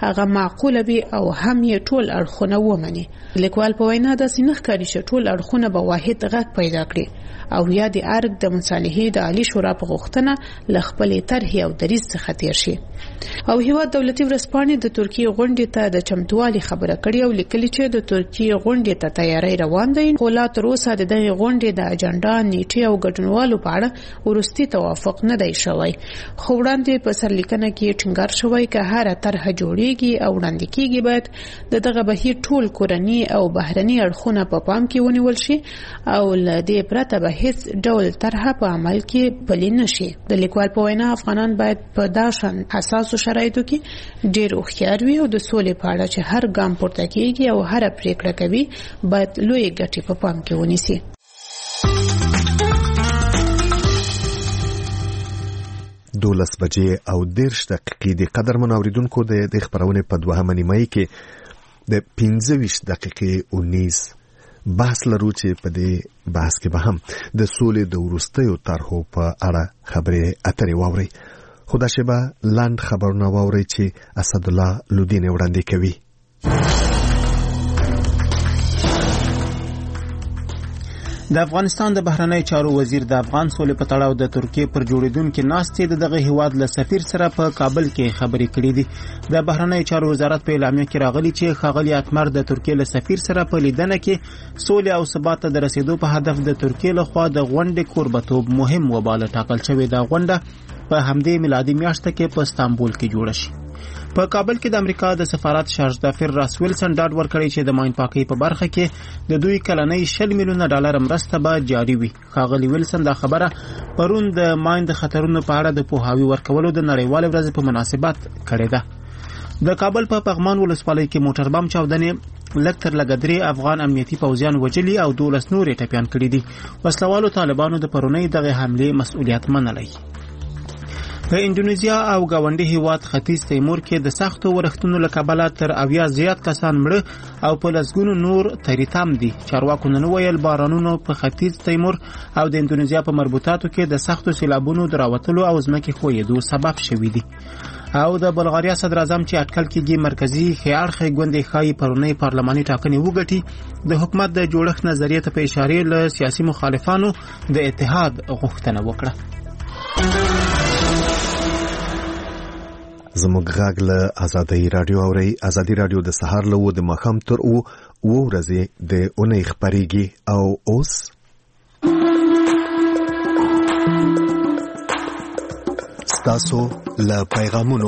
هغه معقوله وي او هم یې ټول اړخونه ومني. لیکوال په وینا د سینخ کاری چې ټول اړخونه به واحد غږ پیدا کړي او یا د ارګ د مصالحې د عالی شورا په غوښتنه ل خپل طرح او دریځ څخه تیر شي. او هیواد دولتي ورسپانې د ترکیه غونډې ته د چمتووالي خبره کړې او لیکلي چې د ترکیه غونډې ته تیاری روان دی، خو لا تر اوسه د دغه غونډې د اجنډا، نیټې او ګډونوالو په اړه ورستي توافق نه دی شوی. خو وړاندې په سرلیکنه کې ټینګار شوی چې هر طرح جوړیږي او وړاندې کیږي باید د دغه بهیر ټول کورنی او بهرني اړخونه په پام کې ونیول شي او ل دې پرته به هیڅ ډول طرح په عمل کې پلي نشي. د لیکوال په وینا افغانان باید په داشن حساسو شرایطو کې ډېر هوښیار وي او د سولې په اړه چې هر ګام پورته کیږي او هر پریکړه کوي باید لوی ګټې په پام کې ونیسي. دولس بجې او دیرش دقیقې د قدرمن اوریدونکو د د خبرونه په دوهمه نیمه کې د پنځه ویشت دقیقې اونیز بحث لرو چې په دې بحث کې به هم د سولې د وروستیو طرحو په اړه خبرې اترې واوري. خو دا شیبه لاند خبرونه واوري چې اسدالله لودین وړاندې کوي. د افغانستان د بهرنی چارو وزیر د افغان سولې په تړاو د ترکیه پر جوړیدونکو ناستې د دغه هیواد له سفیر سره په کابل کې خبرې کړې دي. د بهرنی چارو وزارت په اعلامیه کې راغلي چې ښاغلي اتمر د ترکیه له سفیر سره په لیدنه کې سولې او ثبات ته د رسیدو په هدف د ترکیه لخوا د غونډې کوربتوب مهم وباله ټاکل شوې. د غونډه په همدې میلادي میاشت کې په استانبول کې جوړه شي. په کابل کې د امریکا د سفارت شارج دافر راس ویلسن ډاډ ورکړی چې د ماین پاکۍ په برخه کې د دوی کلنۍ شل میلیونه ډالر مرسته به جاري وي. ښاغلي ویلسن دا خبره پرون د ماین د خطرونو په اړه د پوهاوي ورکولو د نړیوال ورځ په مناسبت کړې ده. د کابل په پغمان ولسوالۍ کې موټر بم چاودنې لږ تر لږه درې افغان امنیتي پوځیان وجلي او دولس نورې ټپیان کړي دي. وسلوالو طالبانو د پرونۍ دغه حملې مسؤلیت منلی. په انډونیزیا او گاونډي هیواد ختیځ تیمور کې د سختو ورښتونو له کبله تر اویا زیات کسان مړه او په لسګونو نور تریتام دي. چارواکو نن ویل بارانونو په ختیځ تیمور او د انډونیزیا په مربوطاتو کې د سختو سیلابونو د راوتلو او ځمکې ښویېدو سبب شوي دي. او د بلغاریا صدر اعظم چې اټکل کېږي مرکزي ښیاړخې ګوندې ښایي پرونۍ پارلماني ټاکنې وګټي د حکومت د جوړښت نظریې ته په اشارې له سیاسي مخالفانو د اتحاد غوښتنه وکړه. زموږ غږ له آزادۍ رادیو اوري. آزادۍ رادیو د سهار له و د ماښام تر و و ورځې د اونۍ خبرېږي. او اوس ستاسو له پیغامونو.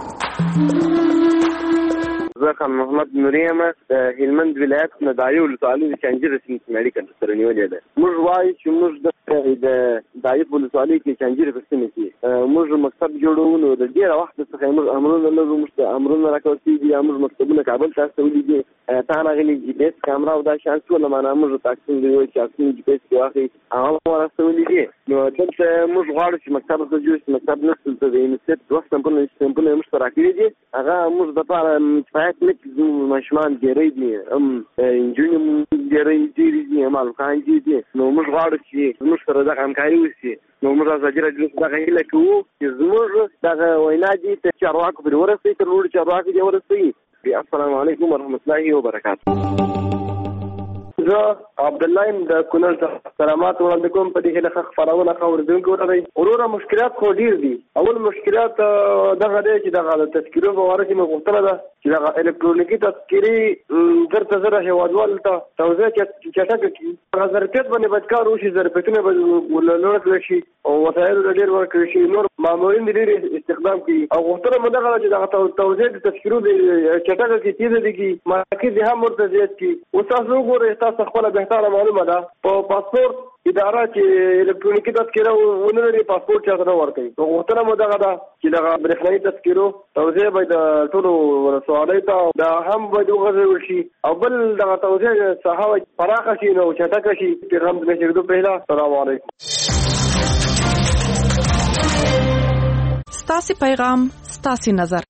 زه خان محمد نوري یم د هلمند ولایت نه دایو ولسوالۍ د چنجیر سیمې مېډیکل سره نیولې ده. موږ وایو چې موږ د د دایو ولسوالۍ کې چنجیر سیمې کې موږ مکتب جوړو نو د ډیره وخت څخه موږ امرونه لرو موږ امرونه راکوي دي موږ مکتبونه کابل ته استولې دي تا نه غلي جی پی اس کیمرا او دا شانس ول معنا موږ تاکسین دی چې تاکسین جی پی اس کې واخی هغه ورستولې دي نو دلته موږ غواړو چې مکتب ته جوړ شي مکتب نسل ته د انسټیټ وخت په سیمپل مشترک دي هغه موږ د لپاره فایت لک مشمان ګری دي ام انجینیر ګری دي مال خان دي نو موږ غواړو چې موږ سره د همکاري وشي نو موږ راځي راځي دغه هیله کوو چې زموږ دغه وینا دي چې چارواکو پر ورسې تر لوړ چارواکو دی ورسې. السلام علیکم ورحمۃ اللہ وبرکاتہ. زه عبد الله د کونړ سلامات وړاندې کوم په دې هله خبرونه خوردونکو ورته وروره مشکلات خو ډیر دي. اول مشکلات دغه دی چې دغه تذکیرو په واره کې مغوښتنه ده چې دغه الکترونیکي تذکیري درته زره هیوادوال ته توزیع چټک کی ظرفیت باندې بدکار وشي ظرفیتونه به لوړ کړي شي او وسایل ډیر ورکړي شي نور مامورین ډیر استخدام کوي او غوښتنه مده چې دغه توزیع د تذکیرو چټک کی تیز دي کی مارکې ده هم ورته زیات کی او تاسو وګورئ تاسو خپل به تر معلومه ده په پاسپورت اداره چې الکترونیکي تذکره ونه لري پاسپورت چا ته ورکړي نو غوښتنه مو دغه ده چې دغه برېښنايي تذکرو توزیع به د ټولو ورسوالۍ ته دا هم به وغځول شي او بل دغه توزیع صحه پراخه شي نو چټکه شي. پیغام دې شهیدو پهلا السلام علیکم. ستاسو پیغام ستاسو نظر.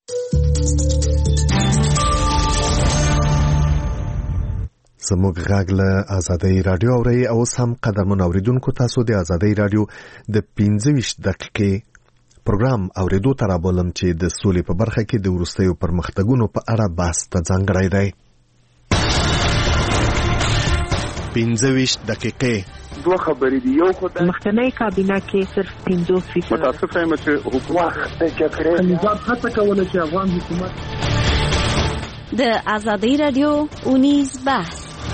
زموږ غږ له آزادۍ رادیو اوري. او سم قدرمن اوریدونکو تاسو د آزادۍ رادیو د پنځه ویشت دقیقې پروګرام اوریدو ته رابولم چې د سولې په برخه کې د وروستیو پرمختګونو په اړه بحث ته ځانګړی دی. پنځه ویشت دقیقې دوه خبرې دي. یو خو د مخکنۍ کابینه کې صرف پنځوس فیصد متاسفه یم چې حکومت نظام هڅه کوله چې افغان حکومت د ازادي رادیو اونیز بحث.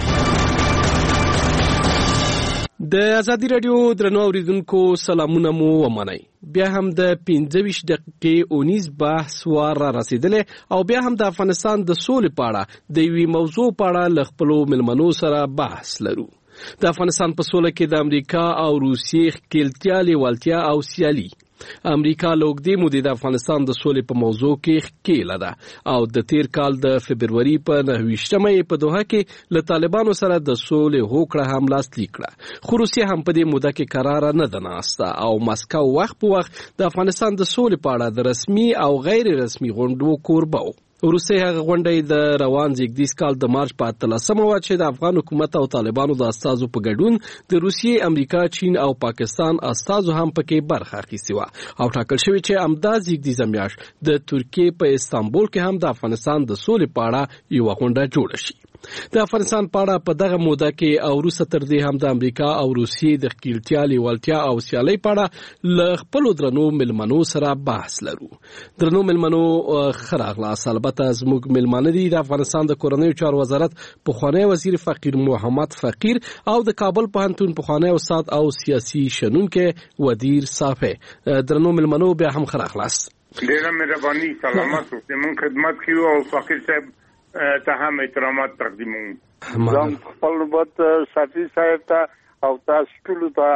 د ازادي رادیو درنو اوریدونکو سلامونه مو ومنئ. بیا هم د پنځه ویشت دقیقې اونیز بحث وار را رسیدلی او بیا هم د افغانستان د سولې په اړه د یوې موضوع په اړه له خپلو ملمنو سره بحث لرو. د افغانستان په سوله کې د امریکا او روسیې ښکیلتیا، لیوالتیا او سیالي. امریکا له اوږدې مودې د افغانستان د سولې په موضوع کې ښکېله ده او د تیر کال د فبروري په نهه ویشتمه یې په دوحه کې له طالبانو سره د سولې هوکړه هم لاسلیک کړه. خو روسیه هم په دې موده کې قراره نه ده ناسته او مسکو وخت په وخت د افغانستان د سولې په اړه د رسمي او غیر رسمي غونډو کوربه و. وروسته هغه غونډه د روان زیږدیز کال د مارچ په اتلسمه وه چې د افغان حکومت او طالبانو د استازو په ګډون د روسیې، امریکا، چین او پاکستان استازو هم پکې برخه اخیستې وه او ټاکل شوی چې همدا زیږدیزه میاشت د ترکیې په استانبول کې هم د افغانستان د سولې په اړه یوه غونډه جوړه شي. د افغانستان په اړه په دغه موده کې او وروسته تر دې هم د امریکا او روسیې د ښکیلتیا، لیوالتیا او سیالۍ په اړه له خپلو درنو ملمنو سره بحث لرو. درنو ملمنو ښه راغلاست. البته زموږ ملمانه دي د افغانستان د کورنیو چارو وزارت پخوانی وزیر فقیر محمد فقیر او د کابل پوهنتون پخوانی استاد او سیاسي شنونکی ودیر صافی. درنو ملمنو بیا هم ښه راغلاست. ډېره مهرباني، سلامت اوسئ. موږ خدمت کوو او فقیر صاحب ته هم احترامات تقدیموم. زم خپل نوبت صافی صاحب ته او تاسو ټول ته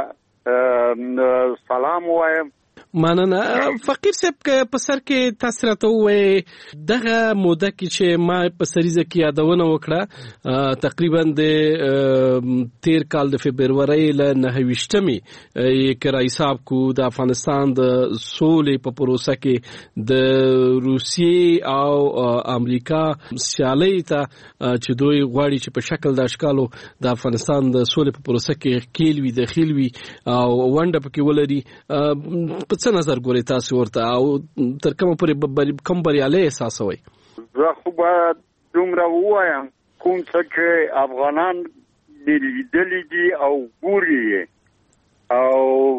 سلام وایم. مننه. فقیر صاحب په سر کې تاسو راته ووایئ دغه موده کې چې ما په سریزه کې یادونه وکړه تقریبا د تیر کال د فبرورۍ له نهه ویشتمې یې که راحساب کو د افغانستان د سولې په پروسه کې د روسیې او امریکا سیالۍ ته چې دوی غواړي چې په شکل د اشکالو د افغانستان د سولې په پروسه کې ښکیل وي، دخیل وي او ونډه پکې ولري. څه نظر ګورئ تاسو ورته او تر کومه پورې کوم بریالی احساسوئ؟ زه خو به دومره ووایم کوم څه چې افغانان لیدلي دي او ګوري او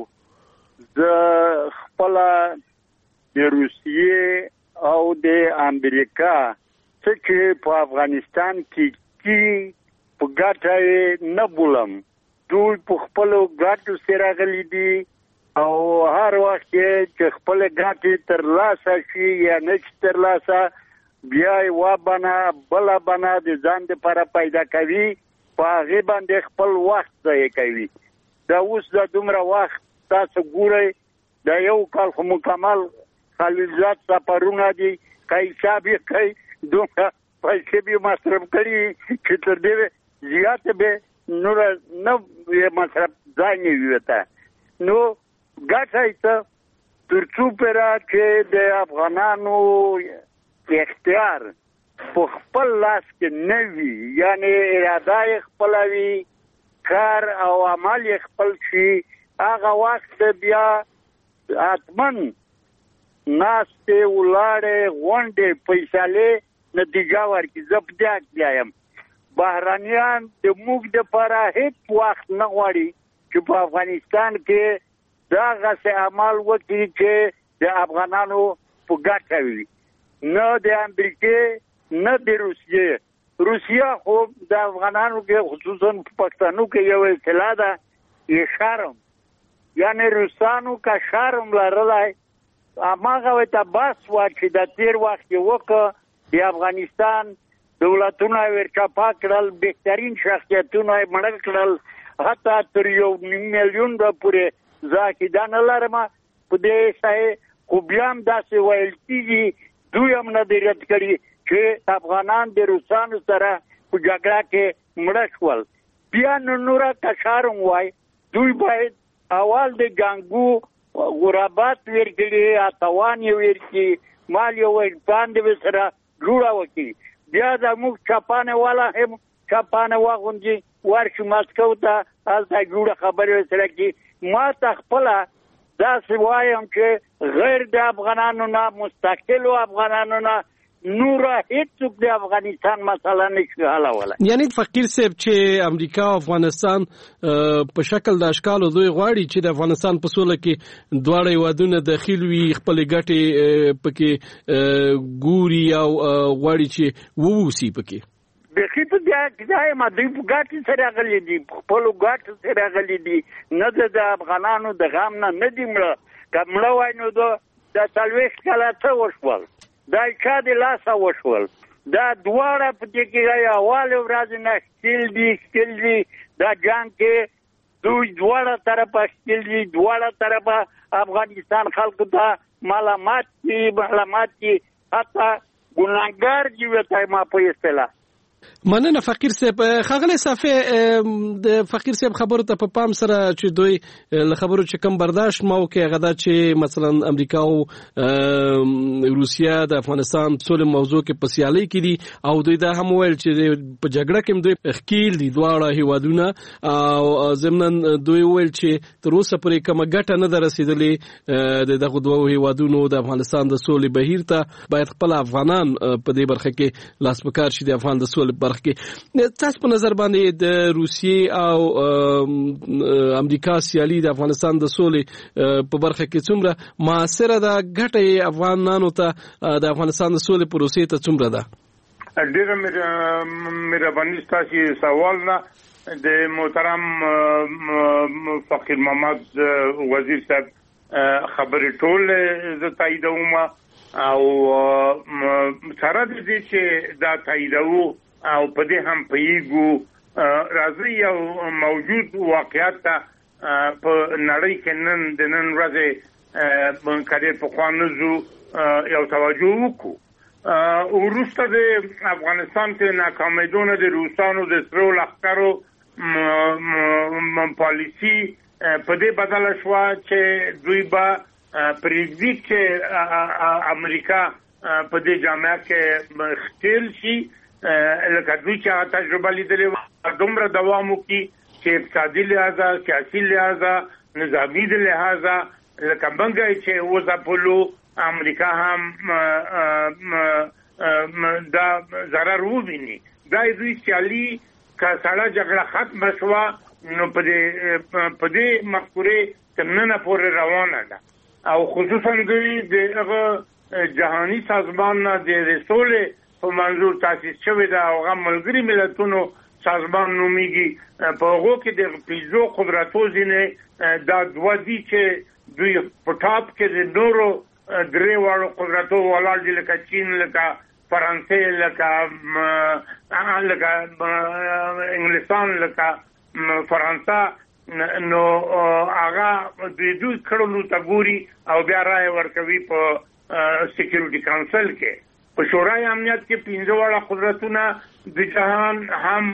زه خپله د روسیې او د امریکا څه چې په افغانستان کې کی په ګټه نه بولم. دوی په خپلو ګټو سره راغلي دي او هر وخت چې خپل ګټې ترلاسه شي یا نه چې ترلاسه بیا یې وا بنا بله بنا د ځان دپاره پیدا کوي، په هغې باندې خپل وخت ضایع کوي. دا اوس دا دومره وخت تاسو ګورئ، دا یو کال خو مکمل خلیلزاد سفرونه دي، که حساب یې کوي دومره پیسې به یې مصرف کړي چې تر دې زیاته به نوره نه یې مصرف ځای نه وي ورته. نو ګټه یې څه تر څو پورې چې د افغانانو اختیار په خپل لاس کې نه وي، یعنې اراده یې خپله وي، کار او عمل یې خپل شي، هغه وخت بیا حتما ناستې ولاړې غونډې فیصلې نتیجه ورکړي. زه په دې عقیده یم بهرنیان د موږ دپاره هېڅ وخت نه غواړي چې په افغانستان کې دغسې عمل وکړي چې د افغانانو په ګټه وي، نه د امریکې نه د روسیې. روسیه خو د افغانانو کې خصوصا په پښتنو کې یو اصطلاح ده شرم، یعنې روسانو که شرم لرلی هماغه ورته بس وه چې د تېر وخت یې وکړه، د افغانستان دولتونه یې ورچپه کړل، بهترین شخصیتونه یې مړه کړل، حتی تر یو نیم میلیون به پورې زه عقیده نه لرم په دې سایه، خو بیا هم داسې ویل کېږي دوی هم نه دی رد کړي چې افغانان د روسانو سره په جګړه کې مړه شول. بیا نو نوره که شرم وای دوی باید اول د جنګو غربت ورکړي، اتوان یې ورکړي، مال یې باندې سره جوړه وکړي، بیا زموږ چپانې والا هم چپانې واغوندي ورشي مسکو ته هلته جوړه خبرې ورسره کړي. ما ته خپله داسې وایم چې غیر د افغانانو نه مستقلو افغانانو نه نوره هیڅوک د افغانستان مسله نشي حلولی. یعنی فقیر صاحب چې امریکا او افغانستان په شکل د اشکالو دوی غواړي چې د افغانستان په سوله کې دواړه هیوادونه داخل وي، خپلې ګټې پکې ګوري او غواړي چې ووسي پکې. بیخي په دې ځای ما دوی په ګټې سره راغلي دي، په خپلو ګټو سره راغلي دي، نه د افغانانو د غم نه نه دي مړه. که مړه وای نو د څلوېښت کاله څه وشول، دا چا د لاسه وشول؟ دا دواړه په دې کې اولې ورځې نه ښکېل دي ښکېل دي. دا جنګ کې دوی دواړه طرفه ښکېل دي، دواړه طرفه افغانستان خلکو ته معلومات دي معلومات دي، حتی ګناهګار دي ورته ما په اصطلاح. مننه فقیر صاحب. ښاغلی صافی، د فقیر صاحب خبرو ته په پام سره چې دوی له خبرو چې کم برداشت ما وکړي هغه دا چې مثلا امریکا او روسیه د افغانستان سولې موضوع کې په سیالۍ کې دي او دوی دا هم وویل چې په جګړه کې دوی ښکېل دي دواړه هیوادونه، او ضمناً دوی وویل چې تر اوسه پورې کومه ګټه نه ده رسېدلې د دغو دوو هیوادونو د افغانستان د سولې بهیر ته. باید خپل افغانان په دې برخه کې لاس په کار شي د افغان د سولې برخه کې. تاسو په نظر باندې د روسیې او امریکا سیالي د افغانستان د سولې په برخه کې څومره موثره ده؟ ګټه افغانانو ته د افغانستان د سولې پروسې ته څومره ده؟ ډېره مهرباني ستاسو سوال نه. د محترم فقیر محمد وزیر صاحب خبرې ټول زه تاییدوم او سره د دې چې دا تاییدو او په دې هم پېږو راځي یو موجود واقعیت ته په نړۍ کې نن د نن ورځې کډې په خوانزو یو توجه وکړو. وروسته د افغانستان کې ناکامیدونه د روسانو د سرو لښکرو پالیسي په دې بدله شوه چې دوی به پرېږدي چې امریکا په دې جامعه کې ښکېل شي، لکه دوی چې هغه تجربه لیدلې وه دومره دوام وکړي چې اقتصادي لحاظه، سیاسي لحاظه، نظامي لحاظه لکه څنګه چې وځپلو امریکا هم دا ضرر وویني. دا دوی سیالي که سړه جګړه ختمه شوه نو په دې مفکورې تر ننه پورې روانه ده او خصوصا دوی د هغه جهاني سازمان نه د سولې په منظور تاسیس شوی ده او هغه ملګري ملتونو سازمان نومیږي. په هغو کې د پنځو قدرتو ځینې دا دوه دي چې دوی په ټاپ کې د نورو درې واړو قدرتو ولاړ دي، لکه چین، لکه فرانسې، لکه لکه انګلستان، لکه فرانسه. نو هغه د دوی کړنو ته ګوري او بیا رایه ورکوي په سکیورټي کونسل کې. په شورای امنیت کې پنځه واړه قدرتونه د جهان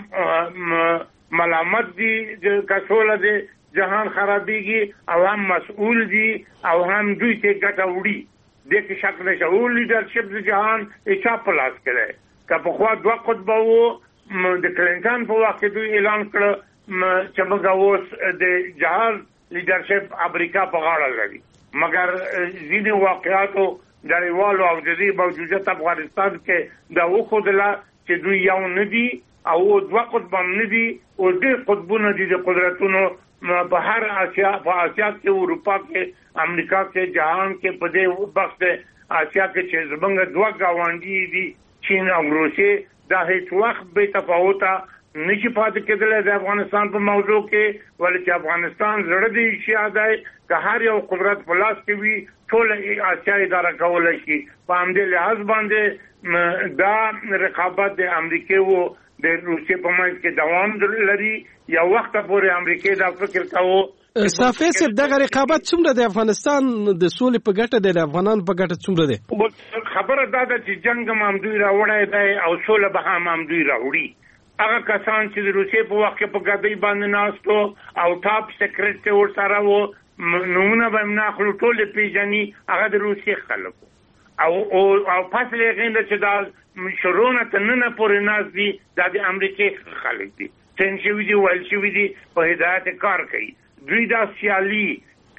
هم ملامت دي که سوله د جهان خرابېږي او هم مسؤول دي او هم دوی ته ګټه وړي. دې کې شک نشته. او لیډرشپ د جهان چا په لاس کې دی؟ که پخوا دوه قطبه وو، د کلینټن په وخت کې دوی اعلان کړه چې موږ اوس د جهان لیډرشپ امریکا په غاړه لري، مګر ځینې واقعاتو نړیوالو او د دې موجودیت افغانستان کې دا وښودله چې دوی یو نه دي او دوه قطبه نه دي او ډېر قطبونه دي د قدرتونو په هر آسیا په آسیا کې، اروپا کې، امریکا کې، جهان کې. په دې بخت آسیا کې چې زموږ دوه ګاونډي دي چین او روسیې، دا هیڅ وخت بې تفاوته نشي پاتې کېدلی د افغانستان په موضوع کې، ولې چې افغانستان زړه د ایشیا دی. که هر یو قدرت په لاس کې وي ټول آسیا اداره کولی شي. په همدې لحاظ باندې دا رقابت د امریکې و د روسیې په منځ کې دوام لري. یو وخت پورې امریکې دا فکر کوو. صافی صاحب، دغه رقابت څومره د افغانستان د سولې په ګټه دی، د افغانانو په ګټه څومره دی؟ خبره دا ده چې جنګ هم همدوی راوړی دی او سوله به هم همدوی راوړي. هغه کسان چې د روسیې په وخت کې په ګدۍ باندې ناست وو او ټاپ سیکرټ ته ورسره وو، نومونه به یې ناخلو، ټول یې پېژني، هغه د روسیې خلک او او پس له هغې نه چې دا شروع نه تر ننه پورې ناست دي، دا د امریکې خلک دي، ټرېن شوي دي، ویل شوي دي، په هدایت کار کوي. دوی دا سیالي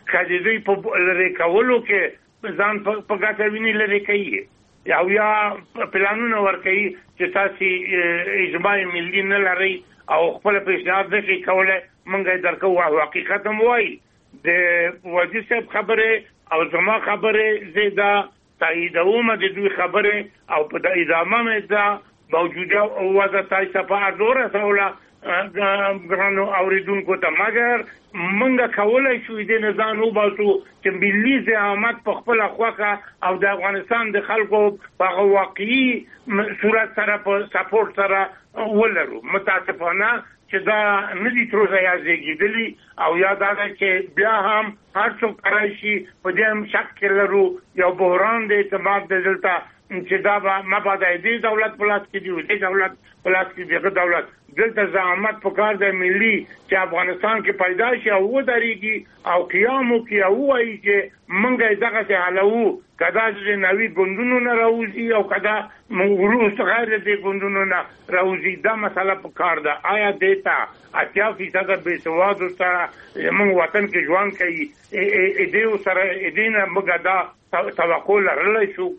کله دوی په لری کولو کې ځان په ګټه ویني لری کوي او یا پلانونه ورکوي چې تاسو اجماع ملي نه لري او خپل پیشنهاد نشي کولای مونږ درکو او حقیقت هم وایي د وزیر صاحب خبره او زما خبره زیاده تاییدوم د دوی خبره او په ادامه مې دا موجوده وضع تاسو په اړه سوال ګرانو اوریدونکو ته مګر مونږ کولای شو د نظام وباسو چې ملي زعامت په خپل خواکه او د افغانستان د خلکو په واقعي صورت سره په سپورټ سره ولرو متاسفانه چې دا ندي تروزه یا زیږیدلی او یا دا چې بیا هم هر څوک راشي په دې شک کې لرو یو بحران د اعتماد د دلته چې دا ما بعد دې دولت پلاس کې دی دې دولت پلاس کې دغه دولت دلته زعامت په کار د ملي چې افغانستان کې پیدا شي او ودرېږي او قیام وکړي او وایي چې منګه دغه څه حالو کدا چې نوي ګوندونو نه راوځي او کدا موږ غیر دې ګوندونو نه راوځي دا مسله په کار ده آیا دیتا اتیا فیصد به سواد سره موږ وطن کې ژوند کوي دې سره دې نه موږ دا توقع لرلای شو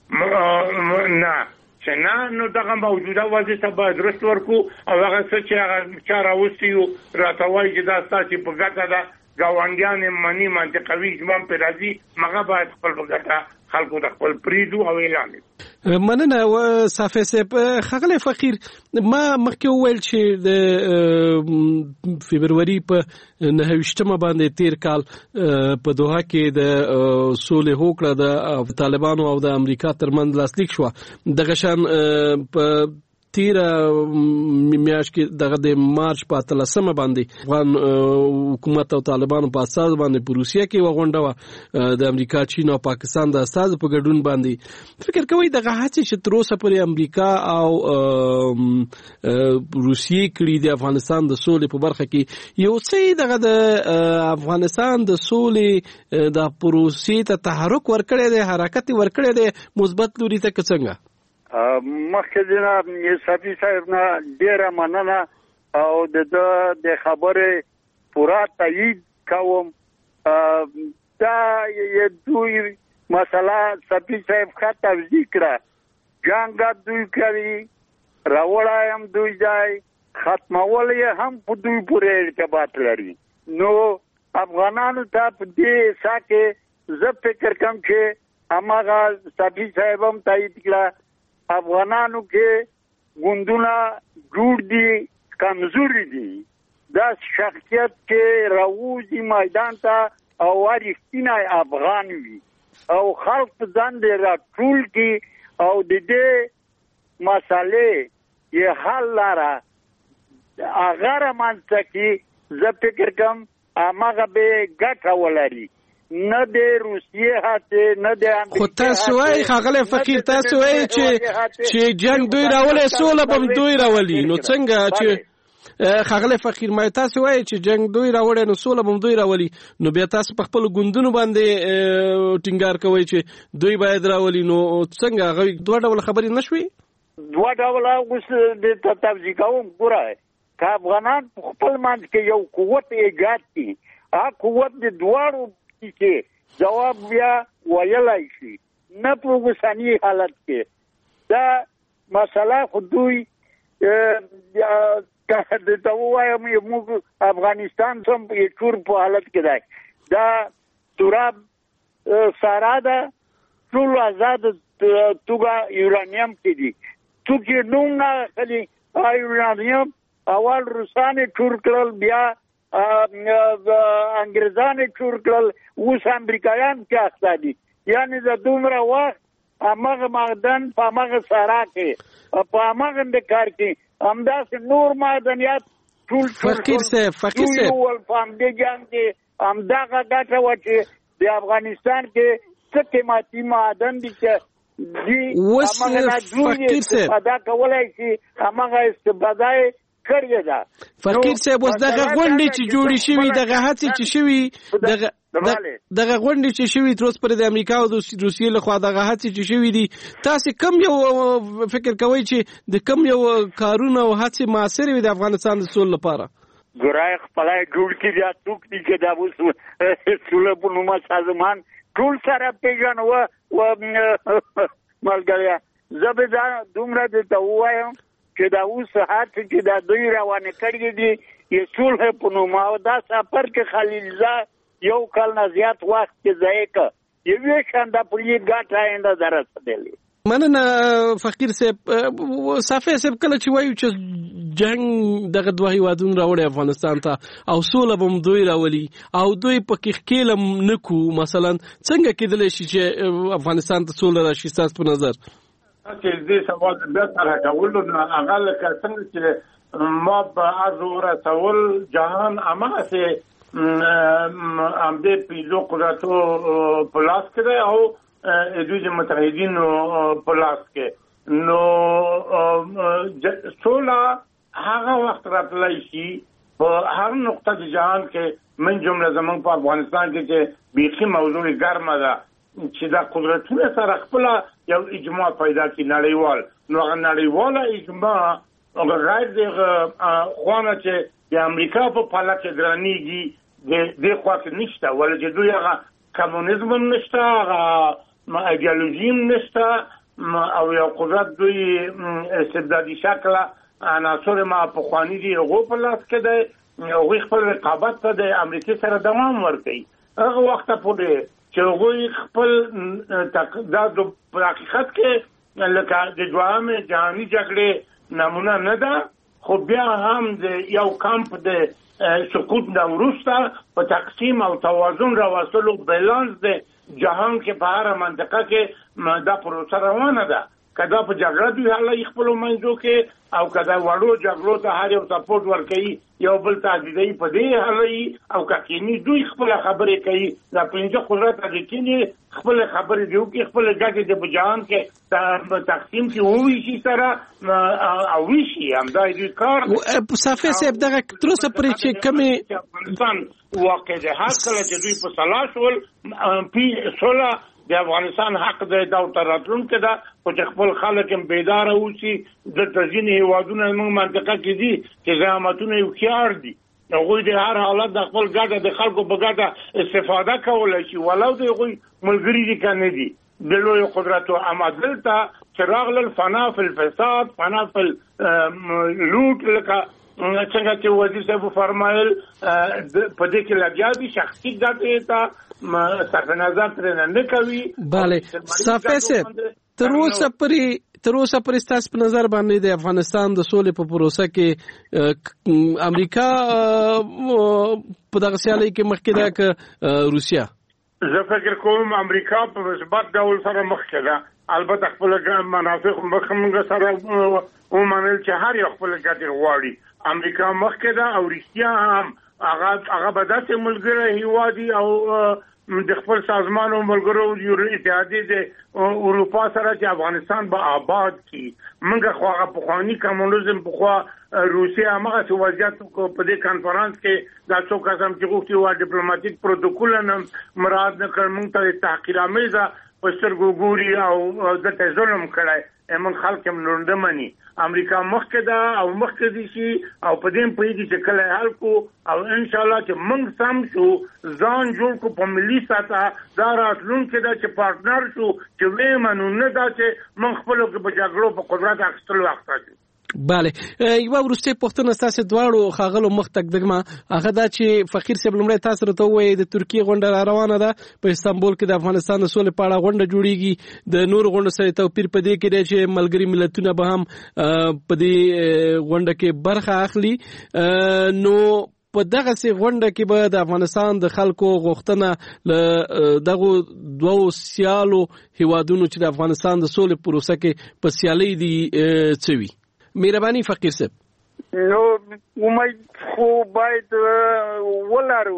نه چې نه نو دغه موجوده وضعیت باید رست ورکو او هغه څه چې هغه چا راوستي وو راته وایي چې دا ستاسې په ګټه ده ګاونډیان یې مني منطقوي اجماع پرې راځي هغه باید خپل په ګټه خلکو د خپل پریدو او اعلان مننه و صافی صاحب ښاغلی فقیر ما مخکې وویل چې د فبروري په نهه ویشتمه باندې تیر کال په دوحه کې د سولې هوکړه د طالبانو او د امریکا ترمنځ لاسلیک شوه دغه شان په تیره میاشت کې دغه د مارچ په اتلسمه باندې افغان حکومت او طالبانو په اساس باندې په روسیه کې وغونډه وه د امریکا چین او پاکستان د استازو په ګډون باندې فکر کوي دغه هڅې چې تر اوسه پورې امریکا او روسیې کړي د افغانستان د سولې په برخه کې یو څه دغه د افغانستان د سولې د پروسې ته تحرک ورکړی دی حرکت ورکړی دی مثبت لوري ته څنګه مخکې جناب صافي صاحب نه ډیره مننه او د د خبرې پورا تایید کوم دا یې دوی مسله صافي صاحب ښه توضیح کړه جنګ دوی کوي راوړی هم دوی ځای ختمول یې هم په دوی پورې ارتباط لري نو افغانانو ته په دې سا کې زه فکر کوم چې هماغه صافي صاحب هم تایید کړه افغانانو کې ګوندونه جوړ دي کمزوري دي دا شخصیت کې راوځي میدان ته او رښتینی افغان وي او خلک ځان دې راټول کړي او د دې مسالې یې حل لاره هغه رامنځته کړي زه فکر کوم هماغه به ګټه ولري نه د روسیې هڅه نه د امریکا خو تاسو وايي ښاغلی فقیر تاسو وايي چې چې جنگ دوی راولي سوله به دوی راولي نو څنګه چې ښاغلی فقیر ما تاسو وايي چې جنگ دوی راوړي نو سوله به دوی راولي نو بیا تاسو په خپل ګوندونو باندې ټینګار کوي چې دوی باید راولي نو څنګه هغه دوه ډول خبرې نشوي دوه ډول اوس د توضیح کوم ګورای که افغانان خپل منځ کې یو قوت ایجاد کړي هغه قوت د دواړو کې جواب بیا ویلای شي نه په اوسني حالت کې دا مسله خو دوی د توایم موږ افغانستان سم په ټور په حالت کې دی دا تراب سارا ده ټول آزاد توګه یورانیم کې دي تو کې نوم نه خلی یورانیم اول روسانه ټور کړل بیا انګریزان ټور کړل اوس امریکایان کې اخته دي یعنی د دومره وخت هغه معدن په هغه سارا کې په هغه د کار کې همداسې نور معدنیات ټول فقیر صاحب فقیر صاحب ول فهم دي ګان کې همدغه ګټه و چې د افغانستان کې څه قیمتي معدن دي چې دي هغه فقیر صاحب ادا کولای شي هغه استفاده کړی دا فقیر صاحب اوس دغه غونډې چې جوړې شوي دغه هڅې چې شوي دغه دغه غونډې چې شوي تر اوسه پورې د امریکا او د روسیې لخوا دغه هڅې چې شوي دي تاسې کوم یو فکر کوئ چې د کوم یو کارونه او هڅې موثرې وي د افغانستان د سولې لپاره ګرای خپلای جوړ کی بیا څوک دي چې دا اوس ټول په نومه سازمان ټول سره پیژن و و ملګریا زه به دا دومره ته وایم چې دا اوس هات چې دا دوی روانه کړی دي یې ټول په نومه او دا سفر کې خلیلزاد یو کال نه زیات وخت کې ځای کا یوه شاندا پولیس ګاټا انده درسدلی مننه فقیر صاحب صافی صاحب کله چې وایو چې جنگ دغه دوه هیوادونو راوړي افغانستان ته او سوله به دوی راولي او دوی په کې خکېلم نکو مثلا څنګه کېدلی شي چې افغانستان ته سوله راشي ستاسو په نظر چې دې سوال بیا سره کولو نو هغه لکه څنګه چې ما په ازوره سوال جهان امه سه ام دې پیلو قدرتو پلاس کړه او دوی د متحدینو په لاس کې نو سولا هغه وخت راتلای شي په هر نقطه د جهان کې من جمله زمون په افغانستان کې چې بیخي موضوع ګرمه ده چې دا قدرتونه سره خپل یو اجماع پیدا کړي نړیوال نو هغه نړیواله اجماع غیر د خوانه چې د امریکا په پاله کې درنیږي د دې خوا کې نشته ولې چې دوی هغه کمونیزم نشته هغه ما ایدئولوژي نشته او یو قدرت دوی استبدادي شکل عناصر ما په خواني دي هغه په لاس کې ده او خپل رقابت ته د امریکا سره دوام ورکړي هغه وخت پورې چې هغه خپل تقداد په حقیقت کې لکه د دوامه جهاني جګړې نمونه نه ده خو بیا هم د یو کمپ د سقوط د وروسته په تقسیم او توازن راوستلو بیلانس د جهان کې په هر منطقه کې دا پروسه روانه ده کدا په جګړه دی حاله خپل منځو کې او کدا وړو جګړو ته هر یو سپورټ ورکړي یو بل تعدیدي په دې حاله او کینی دوی خپل خبرې کوي دا پنځه قدرت د کینی خپل خبرې دیو کې خپل ګټې د بجان کې تقسیم کې ووي شي سره او وی شي هم دا دوی کار صافی صاحب دغه تر څه پرې چې کمی افغانستان واقع ده هر کله چې دوی په سلاسول پی سولا د افغانستان حق د دولت راتلون کې دا چې خپل خلک هم بیدار اوسي د تزین هیوادونو موږ منطقه کې دي چې زعامتونه یو خيار دي هغه د هر حالت د خپل ګډه د خلکو په ګډه استفاده کولای شي ولو د هغه ملګری دي کنه دي د لوی قدرت او امدل ته چراغ الفنا فی الفساد فنا فی لوټ لکه څنګه چې وزیر صاحب فرمایل په دې کې لګیا دي شخصي ګټې ته صرف نظر تر نه کوي bale صافی صاحب تر اوسه پرې تر اوسه پرې ستاسو په نظر باندې د افغانستان د سولې په پروسه کې امریکا په دغه سیالي کې مخکې ده که روسیا زه فکر کوم امریکا په مثبت ډول سره مخکې ده البته خپل منافع مخمنګ سره او منل چې هر یو خپل ګټه غواړي امریکا مخکې ده او روسیا هم هغه هغه بدات ملګری هیوادي او د خپل سازمان او ملګرو یو اتحادیه د اروپا سره چې افغانستان به آباد کی منګه خو هغه په خواني کمونیزم په خوا روسیا هغه څه وضعیت کو په دې کانفرنس کې دا څو قسم چې غوښتي و ډیپلوماټیک پروتوکول نه مراد نه کړ مونږ ته تحقیرآمیزه پستر ګوري او د تظلم کړای امن خلک هم لونډه مني امریکا مخکې ده او مخکې دي شي او په دې په دې چې کله حل کو او ان شاء الله چې موږ سم شو ځان جوړ کو په ملي ساته دا راتلون کې دا چې پارټنر شو چې وې منو نه دا چې موږ خپل کې په جګړو په قدرت اخستلو وخت راځي bale یو ورسته پښتنه تاسو دواړو خاغلو مخ تک دغه هغه دا چې فقیر صاحب لمړی تاسو ته وایي د ترکیه غونډه روانه ده په استانبول کې د افغانستان د سولې په اړه غونډه جوړیږي د نور غونډو سره توپیر پدې کې دی چې ملګری ملتونه به هم په دې غونډه کې برخه اخلي نو په دغه سي غونډه کې به د افغانستان د خلکو غوښتنه ل دغه دوه سیالو هیوادونو چې د افغانستان د سولې پروسه کې په سیالي دي چوي مهرباني فقیر صاحب نو امید خو باید ولرو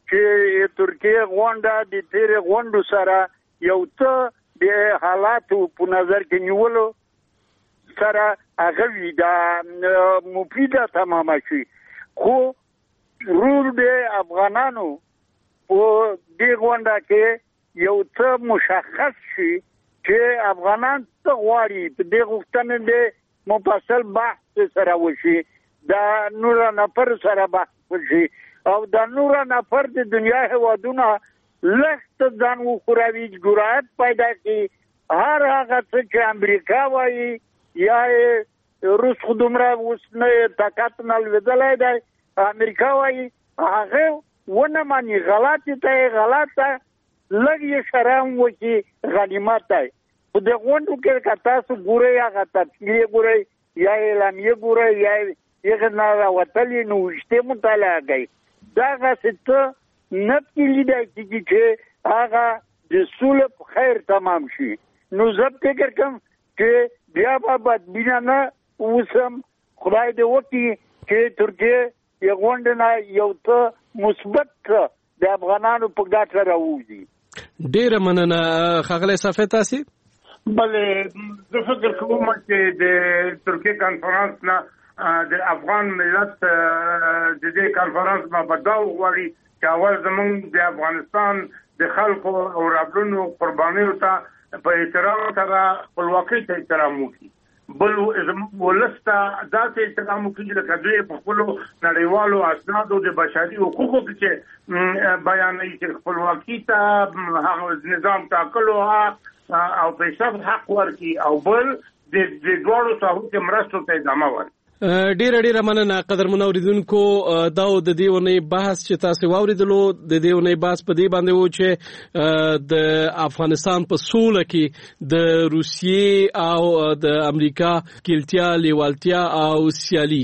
چې ترکیه غونډه د تیر غونډو سره یو څه د حالاتو په نظر کې نیولو سره هغه وی دا مفیده تمام شي خو رول د افغانانو په دې غونډه کې یو څه مشخص شي چې افغانان څه غواړي په دې غوښتنې د مفصل بحث سره وشي دا نور نفر سره بحث شي او د نور نفر د دنیا هوادونه لخت ځان وخوروي جرأت پیدا کی هر هغه چې امریکا وایي یا روس خودمره وسنه طاقت نه لودلای دی امریکا وایي هغه ونه مانی غلطی ته غلطه لګي شرم وکي غنیمت دی په دغه غونډو کې کتا سو ګوري هغه تفصیلی ګوري یا اعلامیه ګوري یا یې نه وتلی نو شته مطالعه کوي دا غسته نفتی لیدای چې هغه د سول خیر تمام شي نو زه فکر کوم چې بیا به بدبینه نه وسم خدای دې وکړي چې ترکیه یو غونډه یو ته مثبت د افغانانو په ګټه راوځي ډیره مننه ښاغلی صافی تاسو بلې زه فکر کوم چې د ترکیه کانفرنس نه د افغان ملت د دې کانفرنس ما بداو غواړي چې اول زمونږ د افغانستان د خلکو او رابطونو قربانیو ته په احترام سره خپلواکۍ ته احترام وکړي بل ولسته ذات احترام وکړي لکه دوی په خپلو نړیوالو اسنادو د بشري حقوقو کې بیانوي چې خپلواکي ته هغه نظام ټاکلو او پیشرفت حق ورکړي او بل د دواړو ساحو کې مرستو ته ادامه ورکړي ډیر ډیر مننه قدرمن اوریدونکو دا د دې ونې بحث چې تاسو واوریدلو د دې ونې بحث په دې باندې و چې د افغانستان په سوله کې د روسیې او د امریکا کلتیا لیوالتیا او سیالي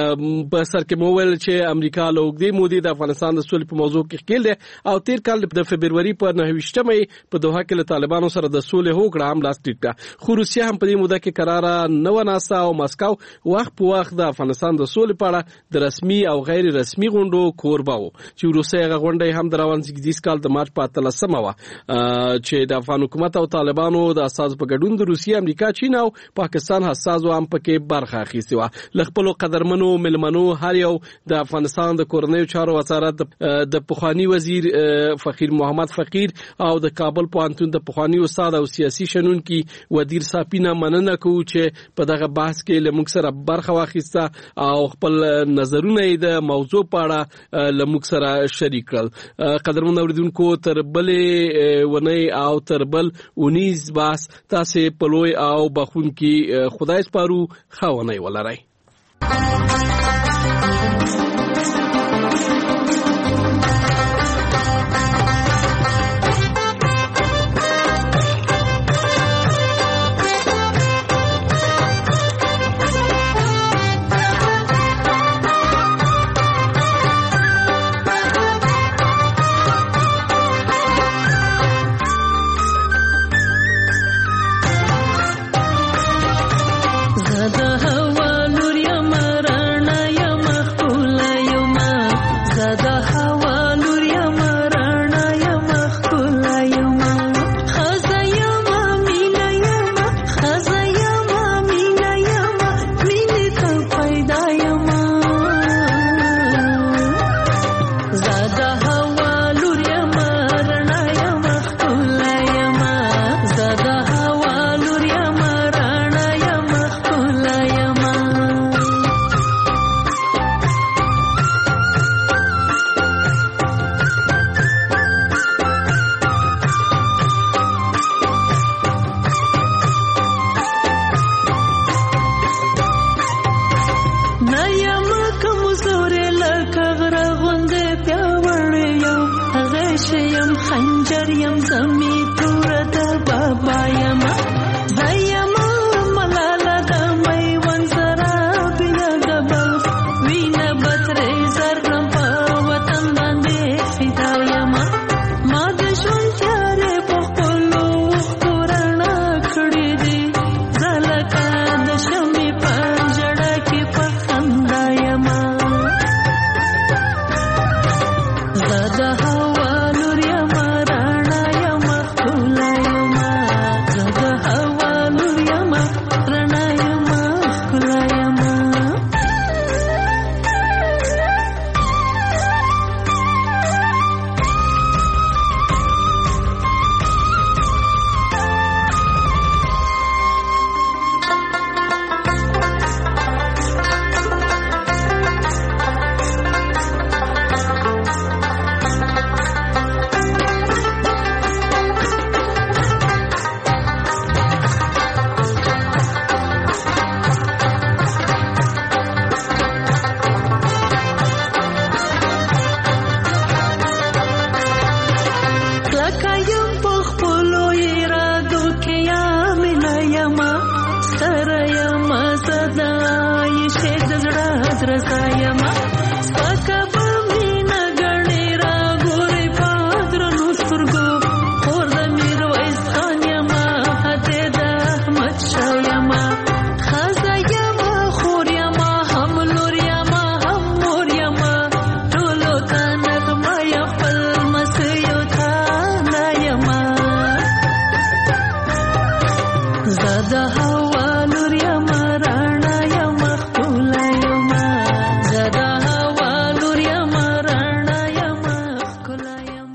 په سر کې موویل چې امریکا له اوږدې مودې د افغانستان د سولې په موضوع کې خپل دي او تیر کال د فبرवरी په نهه مې په دوحه کې له طالبانو سره د سولې هوکړه هم لاس ټیټ کړه خو روسیا هم په دې موده کې قرار نه وناسا او مسکو وخت په وخت د افغانستان د سولې په اړه د رسمي او غیر رسمي غونډو کوربه وو چې روسي هغه غونډه هم د روان زیږدیز کال د مارچ په اتلسمه وه چې د افغان حکومت او طالبانو د اساس په ګډون د روسیې امریکا چین او پاکستان حساسو هم پکې برخه اخیستې وه له خپلو قدرمنو ملمنو هر یو د افغانستان د کورنیو چارو وزارت د پخوانی وزیر فقیر محمد فقیر او د کابل پوهنتون د پخوانی استاد او سیاسي شنونکي ودیر صاحب مننه کوو چې په دغه بحث کې له موږ سره برخه واخیسته او خپل نظرونه د موضوع په اړه له موږ سره شریک کړل قدرمن اوریدونکو تر بلې ونې او تر بل اونیز بحث تاسو په لوی او بخونکي خدای سپارو خاونۍ ولرئ the